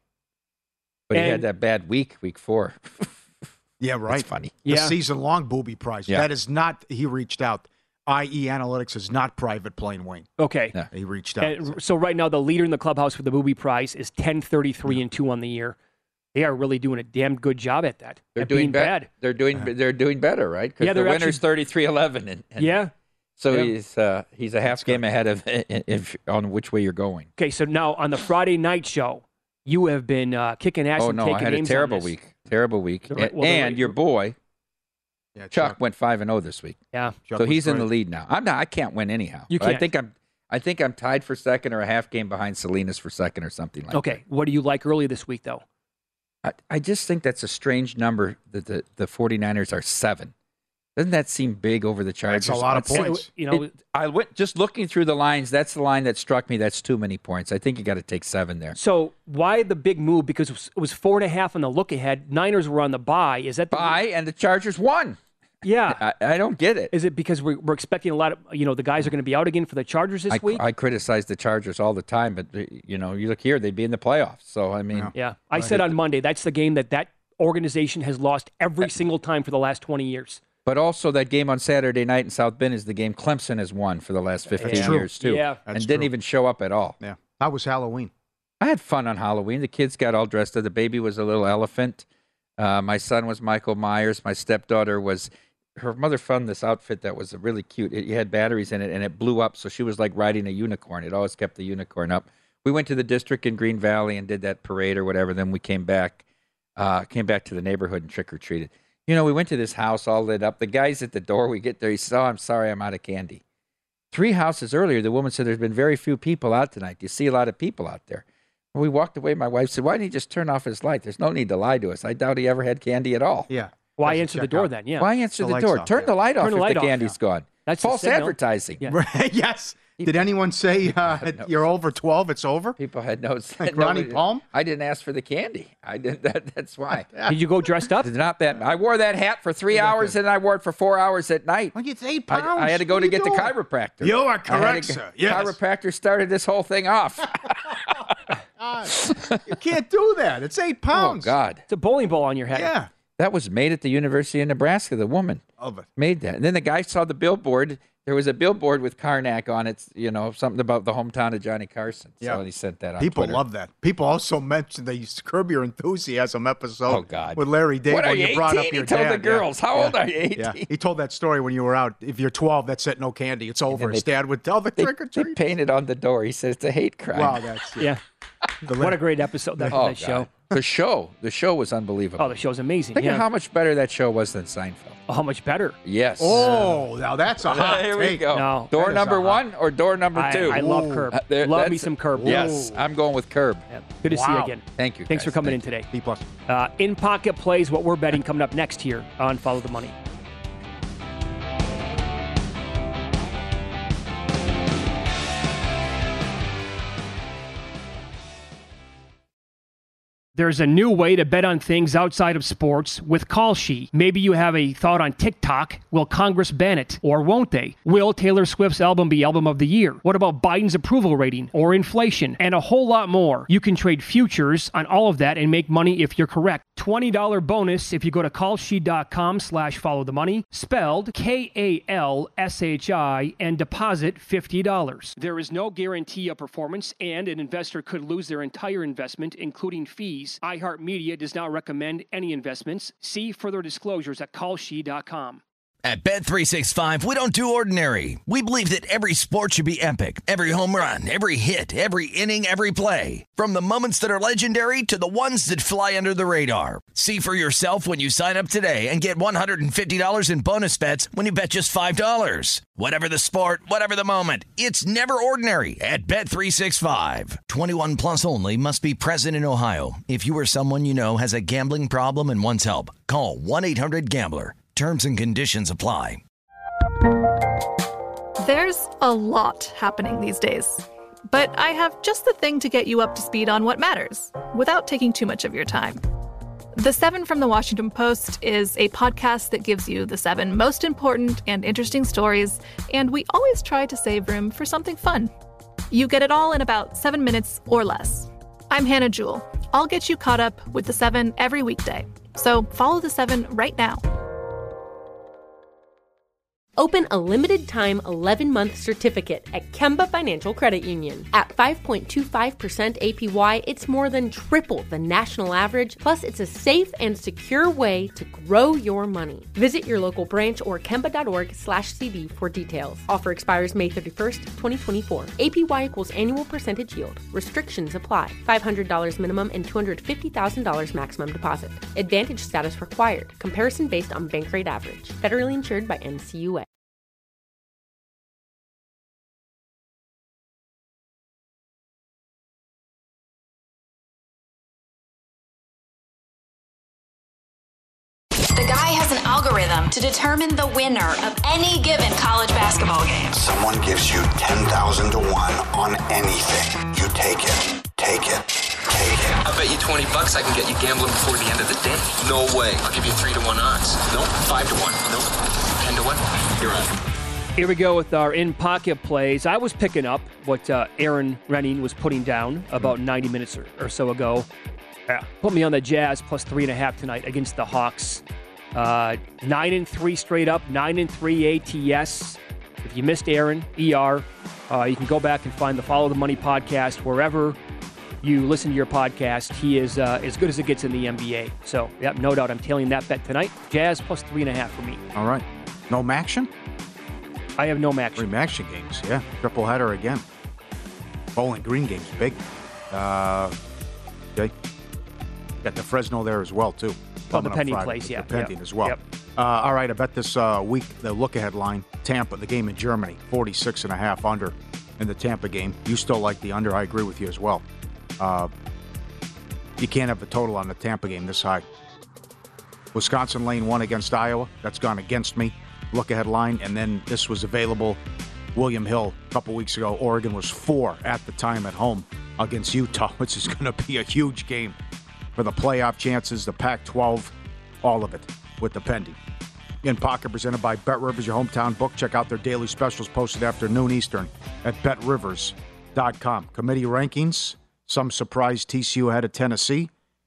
But he And- had that bad week, week four. Yeah, right. It's funny. The Yeah. season-long booby prize. Yeah. That is not, he reached out. I E Analytics is not private Plain Wayne. Okay. Yeah. He reached out. And so right now, the leader in the clubhouse for the booby prize is ten thirty-three and two on the year. They are really doing a damn good job at that. They're at doing being be- bad. They're doing they're doing better, right? Because Yeah, the they're winner's actually- thirty-three eleven. And, and Yeah. So Yeah. he's uh, he's a half game ahead of if, on which way you're going. Okay, so now on the Friday night show, you have been uh, kicking ass Oh and no, taking I had a names on terrible this. week. Terrible week. The right- and well, the and right- your boy Yeah, Chuck went five and zero this week. Yeah. Chuck so was he's in the great. lead now. I'm not. I can't win anyhow. You But I can't. think I'm. I think I'm tied for second or a half game behind Salinas for second or something like Okay, what do you like early this week, though? that. I, I just think that's a strange number that the, the 49ers are seven. Doesn't that seem big over the Chargers? That's a lot of I'd say- points. You know, It- I went just looking through the lines. That's the line that struck me. That's too many points. I think you got to take seven there. so why the big move? Because it was, it was four and a half on the look ahead. Niners were on the bye. Is that the Bye, and the Chargers won. Yeah. I, I don't get it. Is it because we're, we're expecting a lot of, you know, the guys are going to be out again for the Chargers this I, week? I criticize the Chargers all the time, but you know, you look here, they'd be in the playoffs. So I mean, yeah. I said on Monday, that's the game that that organization has lost every single time for the last twenty years. but also that game on Saturday night in South Bend is the game Clemson has won for the last fifteen That's true. years too, Yeah. and That's didn't true. even show up at all. Yeah. How was Halloween? I had fun on Halloween. The kids got all dressed up. The baby was a little elephant. Uh, my son was Michael Myers. My stepdaughter was. Her mother found this outfit that was really cute. It, it had batteries in it, and it blew up, so she was like riding a unicorn. It always kept the unicorn up. We went to the district in Green Valley and did that parade or whatever. Then we came back, uh, came back to the neighborhood and trick or treated. You know, we went to this house all lit up. The guy's at the door. We get there. He said, "Oh, I'm sorry, I'm out of candy." Three houses earlier, the woman said, "There's been very few people out tonight. Do you see a lot of people out there?" When we walked away, my wife said, "Why didn't he just turn off his light? There's no need to lie to us. I doubt he ever had candy at all." Yeah. Why Doesn't answer the check door out. then? Yeah. Why answer The the, lights door? off, Turn yeah. the light off Turn the if light the off, candy's yeah. gone. That's the false signal. advertising. Yeah. Yes. Did anyone say uh, you're over twelve, it's over? People had no. Like no- Ronnie Palm? I didn't ask for the candy. I did that. That's why. Did you go dressed up? It's not that. I wore that hat for three hours and I wore it for four hours at night. Like it's eight I, pounds. I had to go What to are get you the doing? chiropractor. You are I had correct, to- sir. Yes. Chiropractor started this whole thing off. You can't do that. It's eight oh pounds. God, It's a bowling ball on your head. Yeah. that was made at the University of Nebraska. The woman Of it. made that, and then the guy saw the billboard. There was a billboard with Karnak on it. You know, something about the hometown of Johnny Carson. Yeah. So he sent that on People Twitter. love that. People also mentioned the Curb Your Enthusiasm episode Oh, God. with Larry David What are when you, you brought up eighteen? your He told dad. the girls. Yeah. How Yeah. old are you, eighteen? Yeah. He told that story when you were out. If you're twelve, that's it, no candy. It's over. they- His dad would tell the They, trick or they treat. painted on the door. He says it's a hate crime. Wow, that's Yeah. What a great episode that, Oh, that show. God. The show. The show was unbelievable. Oh, the show's amazing. Think yeah. of how much better that show was than Seinfeld. Oh, how much better. Yes. Oh, now that's a hot There we take. go. No. Door That is number a hot- one or door number I, two? I love Ooh. Curb. Uh, there- love me that's- some Curb. Yes, Ooh. I'm going with Curb. Yeah. Good to see you Wow. again. Thank you. Thanks guys. for coming Thank in today. B plus. Uh, in pocket plays what we're betting coming up next here on Follow the Money. There's a new way to bet on things outside of sports with Kalshi. Maybe you have a thought on TikTok. Will Congress ban it? Or won't they? Will Taylor Swift's album be album of the year? What about Biden's approval rating or inflation? And a whole lot more. You can trade futures on all of that and make money if you're correct. twenty dollars bonus if you go to kalshi.com slash follow the money, spelled K A L S H I, and deposit fifty dollars. There is no guarantee of performance, and an investor could lose their entire investment, including fees. iHeartMedia does not recommend any investments. See further disclosures at kalshi dot com. At Bet three sixty-five, we don't do ordinary. We believe that every sport should be epic. Every home run, every hit, every inning, every play. From the moments that are legendary to the ones that fly under the radar. See for yourself when you sign up today and get one hundred fifty dollars in bonus bets when you bet just five dollars. Whatever the sport, whatever the moment, it's never ordinary at Bet three sixty-five. twenty-one plus only. Must be present in Ohio. If you or someone you know has a gambling problem and wants help, call one eight hundred gambler. Terms and conditions apply. There's a lot happening these days. but I have just the thing to get you up to speed on what matters, without taking too much of your time. The Seven from the Washington Post is a podcast that gives you the seven most important and interesting stories, and we always try to save room for something fun. You get it all in about seven minutes or less. I'm Hannah Jewell. I'll get you caught up with the Seven every weekday. So follow the Seven right now. Open a limited-time eleven-month certificate at Kemba Financial Credit Union. At five point two five percent A P Y, it's more than triple the national average, plus it's a safe and secure way to grow your money. Visit your local branch or kemba.org slash CD for details. Offer expires May thirty-first, twenty twenty-four. A P Y equals annual percentage yield. Restrictions apply. five hundred dollars minimum and two hundred fifty thousand dollars maximum deposit. Advantage status required. Comparison based on bank rate average. Federally insured by N C U A. The guy has an algorithm to determine the winner of any given college basketball game. Someone gives you ten thousand to one on anything. You take it, take it, take it. I bet you twenty bucks I can get you gambling before the end of the day. No way. I'll give you three to one odds. Nope. Five to one. Nope. Ten to one. You're on. Here we go with our in-pocket plays. I was picking up what uh, Aaron Renning was putting down about ninety minutes or, or so ago. Yeah. Put me on the Jazz plus three and a half tonight against the Hawks. Uh, nine and three straight up, nine and three A T S. If you missed Aaron, E R, uh, you can go back and find the Follow the Money podcast wherever you listen to your podcast. He is uh, as good as it gets in the N B A. So, yep, no doubt I'm tailing that bet tonight. Jazz plus three and a half for me. All right. No Maction? I have no Maction. Three Maction games, yeah. Triple header again. Bowling Green game's big. Uh, okay. Got the Fresno there as well, too. Oh, the pending place, yeah. The pending yep. as well. Yep. Uh, all right, I bet this uh, week, the look-ahead line, Tampa, the game in Germany, forty-six and a half under in the Tampa game. You still like the under. I agree with you as well. Uh, you can't have the total on the Tampa game this high. Wisconsin lane one against Iowa. That's gone against me. Look-ahead line. And then this was available, William Hill, a couple weeks ago. Oregon was four at the time at home against Utah, which is going to be a huge game for the playoff chances, the Pac twelve, all of it with the pending. In Pocket presented by BetRivers, your hometown book. Check out their daily specials posted after noon Eastern at bet rivers dot com. Committee rankings, some surprise T C U ahead of Tennessee.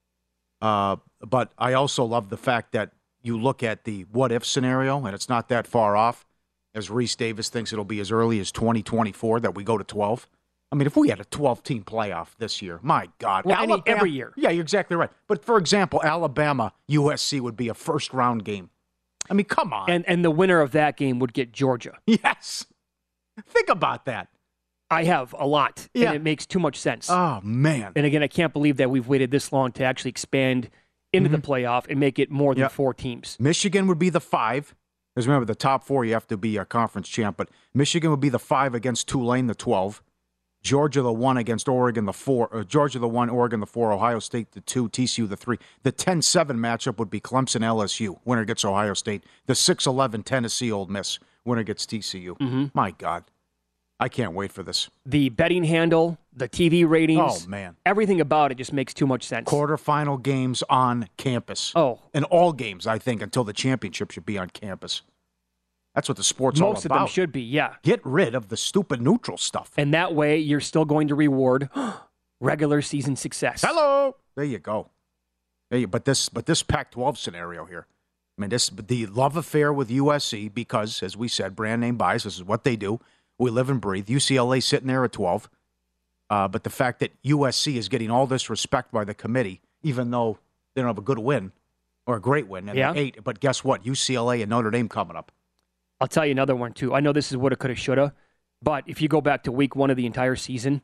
Uh, but I also love the fact that you look at the what-if scenario, and it's not that far off, as Reese Davis thinks it'll be as early as twenty twenty-four that we go to twelve. I mean, if we had a twelve-team playoff this year, my God. Well, Alabama, every year. Yeah, you're exactly right. But, for example, Alabama, U S C would be a first-round game. I mean, come on. And and the winner of that game would get Georgia. Yes. Think about that. I have a lot, yeah. and it makes too much sense. Oh, man. And, again, I can't believe that we've waited this long to actually expand into mm-hmm. the playoff and make it more than yep. four teams. Michigan would be the five. Because remember, the top four, you have to be a conference champ. But Michigan would be the five against Tulane, the twelve. Georgia the one against Oregon the four. Uh, Georgia the one, Oregon the four, Ohio State the two, T C U the three. The ten seven matchup would be Clemson L S U. Winner gets Ohio State. The six eleven Tennessee Ole Miss. Winner gets T C U. Mm-hmm. My God. I can't wait for this. The betting handle, the T V ratings. Oh, man. Everything about it just makes too much sense. Quarterfinal games on campus. Oh. And all games, I think, until the championship should be on campus. That's what the sport's all about. Most of them should be, yeah. Get rid of the stupid neutral stuff. And that way, you're still going to reward regular season success. Hello! There you go. There you, but this but this Pac twelve scenario here, I mean, this the love affair with U S C, because, as we said, brand name bias, this is what they do. We live and breathe. U C L A sitting there at twelve. Uh, but the fact that U S C is getting all this respect by the committee, even though they don't have a good win or a great win, and yeah. they're eight. But guess what? U C L A and Notre Dame coming up. I'll tell you another one, too. I know this is woulda, coulda, shoulda, but if you go back to week one of the entire season,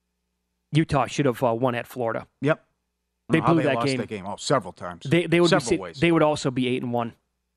Utah should have uh, won at Florida. Yep. They blew they that lost game. That game. Oh, several times. They, they would several be, ways. They would also be eight and one.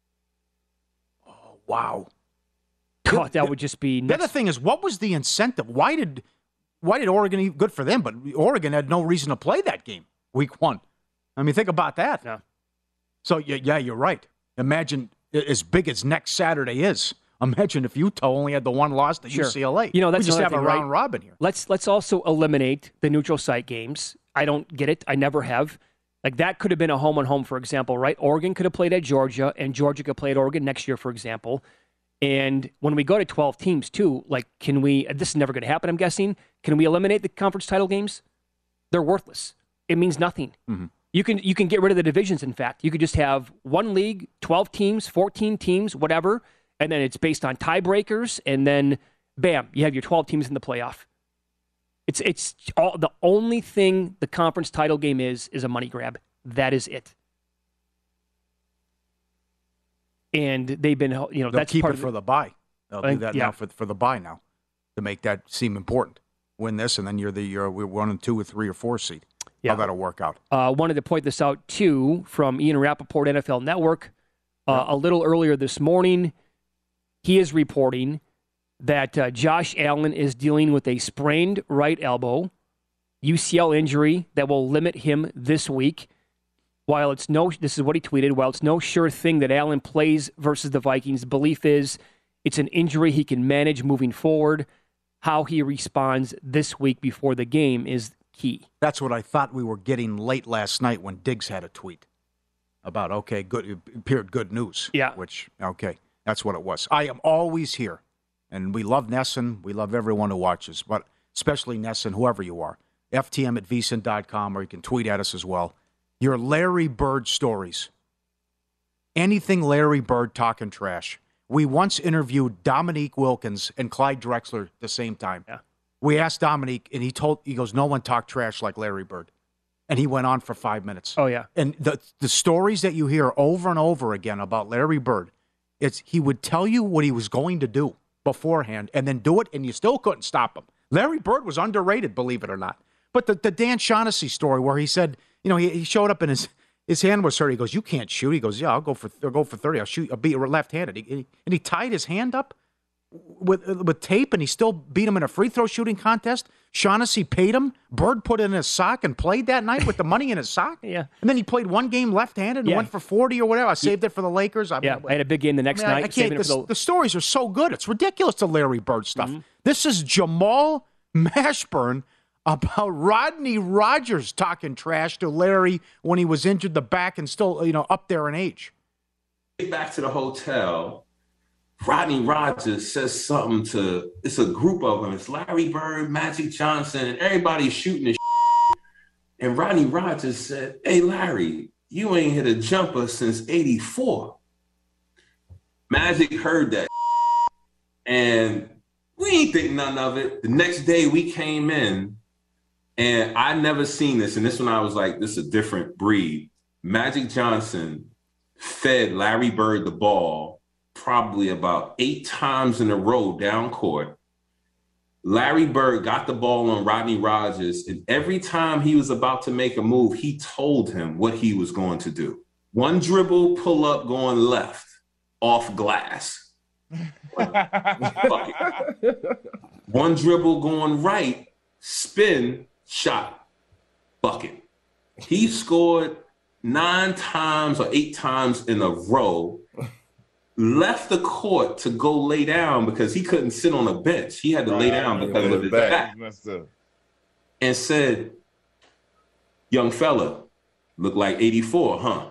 Oh, wow. God, that would just be The next. other thing is, what was the incentive? Why did why did Oregon, even good for them, but Oregon had no reason to play that game week one. I mean, think about that. Yeah. So, yeah, yeah, you're right. Imagine as big as next Saturday is. Imagine if Utah only had the one loss to Sure. U C L A. You know, that's we just have another a thing, round right? robin here. Let's let's also eliminate the neutral site games. I don't get it. I never have. Like, that could have been a home and home, for example, right? Oregon could have played at Georgia, and Georgia could play at Oregon next year, for example. And when we go to twelve teams, too, like, can we, this is never going to happen, I'm guessing. Can we eliminate the conference title games? They're worthless. It means nothing. Mm-hmm. You can you can get rid of the divisions, in fact. You could just have one league, twelve teams, fourteen teams, whatever, and then it's based on tiebreakers, and then, bam, you have your twelve teams in the playoff. It's it's all the only thing the conference title game is is a money grab. That is it. And they've been, you know, They'll that's keep part it of for the bye. They'll I do think- that yeah. now for for the bye now to make that seem important. Win this, and then you're the you're we're one and two or three or four seed. Yeah. How that'll work out. Uh, wanted to point this out, too, from Ian Rappaport, N F L Network. Uh, a little earlier this morning, he is reporting that uh, Josh Allen is dealing with a sprained right elbow, U C L injury that will limit him this week. While it's no, this is what he tweeted, while it's no sure thing that Allen plays versus the Vikings, the belief is it's an injury he can manage moving forward. How he responds this week before the game is key. That's what I thought we were getting late last night when Diggs had a tweet about, okay, good, it appeared good news. Yeah. Which, okay, that's what it was. I am always here, and we love Nesson. We love everyone who watches, but especially Nesson, whoever you are. F T M at V S I N dot com, or you can tweet at us as well. Your Larry Bird stories. Anything Larry Bird talking trash. We once interviewed Dominique Wilkins and Clyde Drexler at the same time. Yeah. We asked Dominique, and he told he goes, no one talked trash like Larry Bird. And he went on for five minutes. Oh, yeah. And the the stories that you hear over and over again about Larry Bird, it's he would tell you what he was going to do beforehand and then do it, and you still couldn't stop him. Larry Bird was underrated, believe it or not. But the, the Dan Shaughnessy story where he said, you know, he, he showed up and his his hand was hurt. He goes, you can't shoot. He goes, yeah, I'll go for I'll go for thirty. I'll shoot. I'll beat you left-handed. He, he, and he tied his hand up with with tape, and he still beat him in a free throw shooting contest. Shaughnessy paid him. Bird put it in his sock and played that night with the money in his sock. Yeah. And then he played one game left-handed and Yeah. went for forty or whatever. I saved it for the Lakers. I, Yeah, I had a big game the next I mean, I- night. I can't, saving it the, for the- the stories are so good. It's ridiculous, the Larry Bird stuff. Mm-hmm. This is Jamal Mashburn about Rodney Rogers talking trash to Larry when he was injured the back and still, you know, up there in age. Get back to the hotel. Rodney Rogers says something to, it's a group of them. It's Larry Bird, Magic Johnson, and everybody's shooting the shit. And Rodney Rogers said, hey, Larry, you ain't hit a jumper since eighty-four. Magic heard that and we ain't think nothing of it. The next day we came in and I never seen this. And this one I was like, this is a different breed. Magic Johnson fed Larry Bird the ball probably about eight times in a row down court. Larry Bird got the ball on Rodney Rogers, and every time he was about to make a move, he told him what he was going to do. One dribble, pull up, going left, off glass. One dribble, going right, spin, shot, bucket. He scored nine times or eight times in a row, left the court to go lay down because he couldn't sit on a bench. He had to lay down because of his back. And said, young fella, look like eighty-four, huh?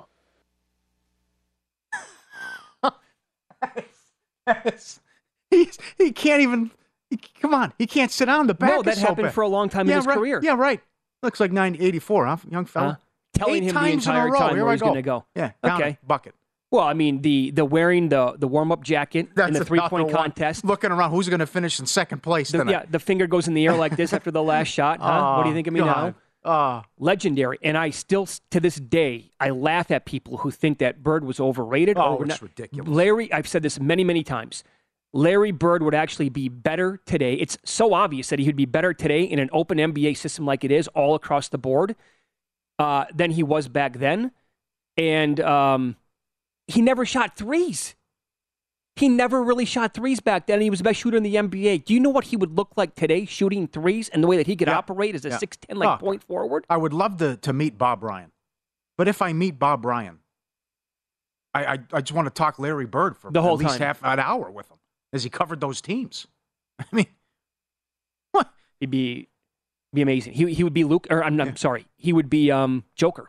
he, he can't even, he, come on, he can't sit down. The back No, is that so happened bad. for a long time yeah, in his right. career. Yeah, right. Looks like nine eighty-four, huh, young fella? Huh? Telling Eight him the times in a entire row. time Here where I he's go. going to go. Yeah, down Okay. it, bucket. Well, I mean, the the wearing the the warm up jacket in the three point another one. contest. Looking around, who's going to finish in second place The, tonight? yeah, the finger goes in the air like this after the last shot. Huh? What do you think of me God. now? Uh, Legendary. And I still, to this day, I laugh at people who think that Bird was overrated. Oh, or it's not. ridiculous. Larry, I've said this many, many times. Larry Bird would actually be better today. It's so obvious that he would be better today in an open N B A system like it is all across the board uh, than he was back then. And um, he never shot threes. He never really shot threes back then. He was the best shooter in the N B A. Do you know what he would look like today shooting threes and the way that he could Yeah. operate as a Yeah. six ten like Oh. point forward? I would love to, to meet Bob Ryan. But if I meet Bob Ryan, I, I, I just want to talk Larry Bird for The whole at least time. half an hour with him. as he covered those teams. I mean, what? He'd be be amazing. He he would be Luke, or I'm, I'm yeah. sorry, he would be um, Joker.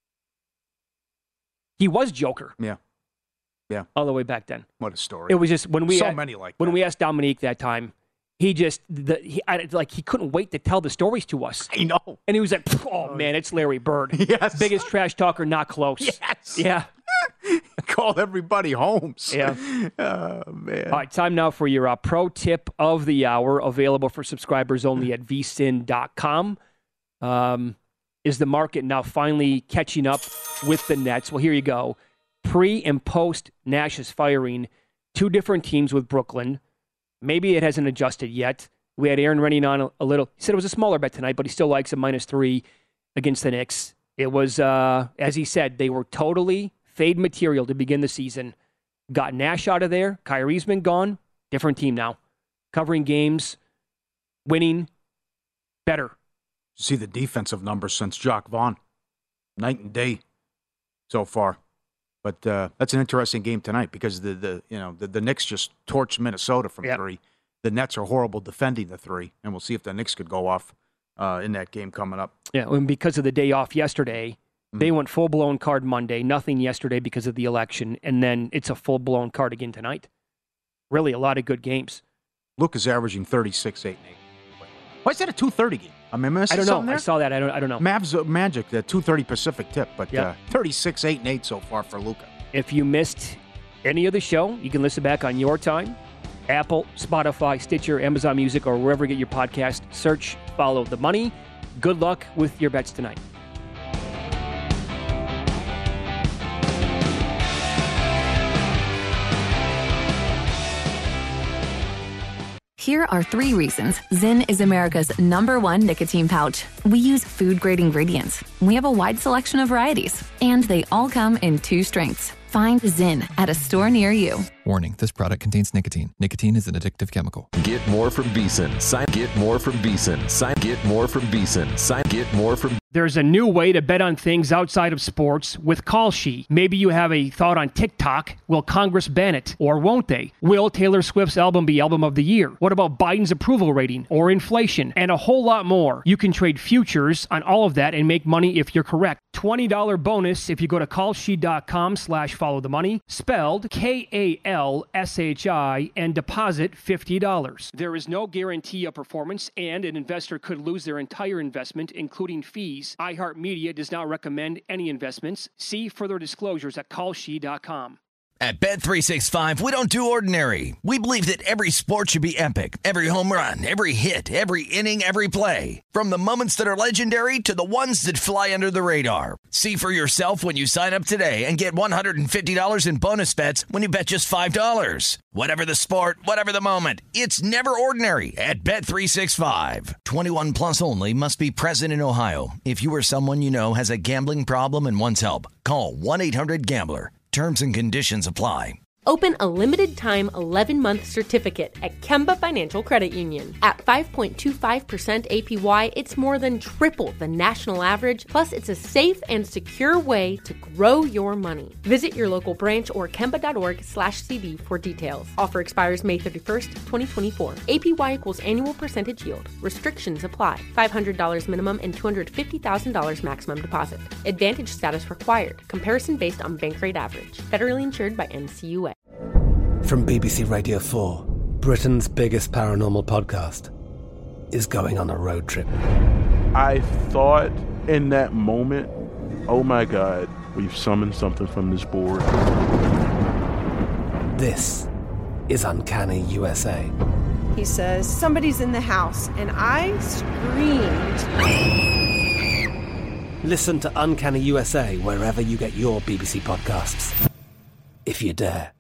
He was Joker. Yeah. Yeah. All the way back then. What a story. It was just when we so had, many like when that. we asked Dominique that time, he just the he I, like he couldn't wait to tell the stories to us. I know. And he was like, "Oh man, it's Larry Bird. Yes. Biggest trash talker, not close." Yes. Yeah. Called everybody Holmes. Yeah. Oh, man. All right, time now for your uh, pro tip of the hour, available for subscribers only at v sin dot com. Um, is the market now finally catching up with the Nets? Well, here you go. Pre and post Nash's firing, two different teams with Brooklyn. Maybe it hasn't adjusted yet. We had Aaron running on a, a little. He said it was a smaller bet tonight, but he still likes a minus three against the Knicks. It was, uh, as he said, they were totally fade material to begin the season. Got Nash out of there. Kyrie's been gone. Different team now. Covering games, winning, better. See the defensive numbers since Jacques Vaughn. Night and day so far. But uh, that's an interesting game tonight because the, the you know the, the Knicks just torched Minnesota from yep. three. The Nets are horrible defending the three, and we'll see if the Knicks could go off uh, in that game coming up. Yeah, and because of the day off yesterday, mm. they went full-blown card Monday, nothing yesterday because of the election, and then it's a full-blown card again tonight. Really, a lot of good games. Luke is averaging thirty-six, eight, and eight. Why is that a two thirty game? I mean, I don't know. There? I saw that. I don't. I don't know. Mavs uh, Magic, the two thirty Pacific tip, but yep. uh, thirty-six, eight, and eight so far for Luka. If you missed any of the show, you can listen back on your time. Apple, Spotify, Stitcher, Amazon Music, or wherever you get your podcast. Search Follow the Money. Good luck with your bets tonight. Here are three reasons Zyn is America's number one nicotine pouch. We use food-grade ingredients. We have a wide selection of varieties. And they all come in two strengths. Find Zyn at a store near you. Warning, this product contains nicotine. Nicotine is an addictive chemical. Get more from Beeson. Sign. Get more from Beeson. Sign. Get more from Beeson. Sign. Get more from. There's a new way to bet on things outside of sports with Call Sheet. Maybe you have a thought on TikTok. Will Congress ban it, or won't they? Will Taylor Swift's album be Album of the Year? What about Biden's approval rating or inflation? And a whole lot more. You can trade futures on all of that and make money if you're correct. twenty dollars bonus if you go to callsheet.com slash follow the money, spelled K A L S H I, and deposit fifty dollars. There is no guarantee of performance, and an investor could lose their entire investment, including fees. iHeartMedia does not recommend any investments. See further disclosures at call sheet dot com. At Bet three sixty-five, we don't do ordinary. We believe that every sport should be epic. Every home run, every hit, every inning, every play. From the moments that are legendary to the ones that fly under the radar. See for yourself when you sign up today and get one hundred fifty dollars in bonus bets when you bet just five dollars. Whatever the sport, whatever the moment, it's never ordinary at Bet three sixty-five. twenty-one plus only. Must be present in Ohio. If you or someone you know has a gambling problem and wants help, call one eight hundred gambler. Terms and conditions apply. Open a limited-time eleven-month certificate at Kemba Financial Credit Union. At five point two five percent A P Y, it's more than triple the national average, plus it's a safe and secure way to grow your money. Visit your local branch or kemba.org slash CD for details. Offer expires May thirty-first, twenty twenty-four. A P Y equals annual percentage yield. Restrictions apply. five hundred dollars minimum and two hundred fifty thousand dollars maximum deposit. Advantage status required. Comparison based on bank rate average. Federally insured by N C U A. From B B C Radio four, Britain's biggest paranormal podcast is going on a road trip. I thought in that moment, oh my God, we've summoned something from this board. This is Uncanny U S A. He says, somebody's in the house, and I screamed. Listen to Uncanny U S A wherever you get your B B C podcasts, if you dare.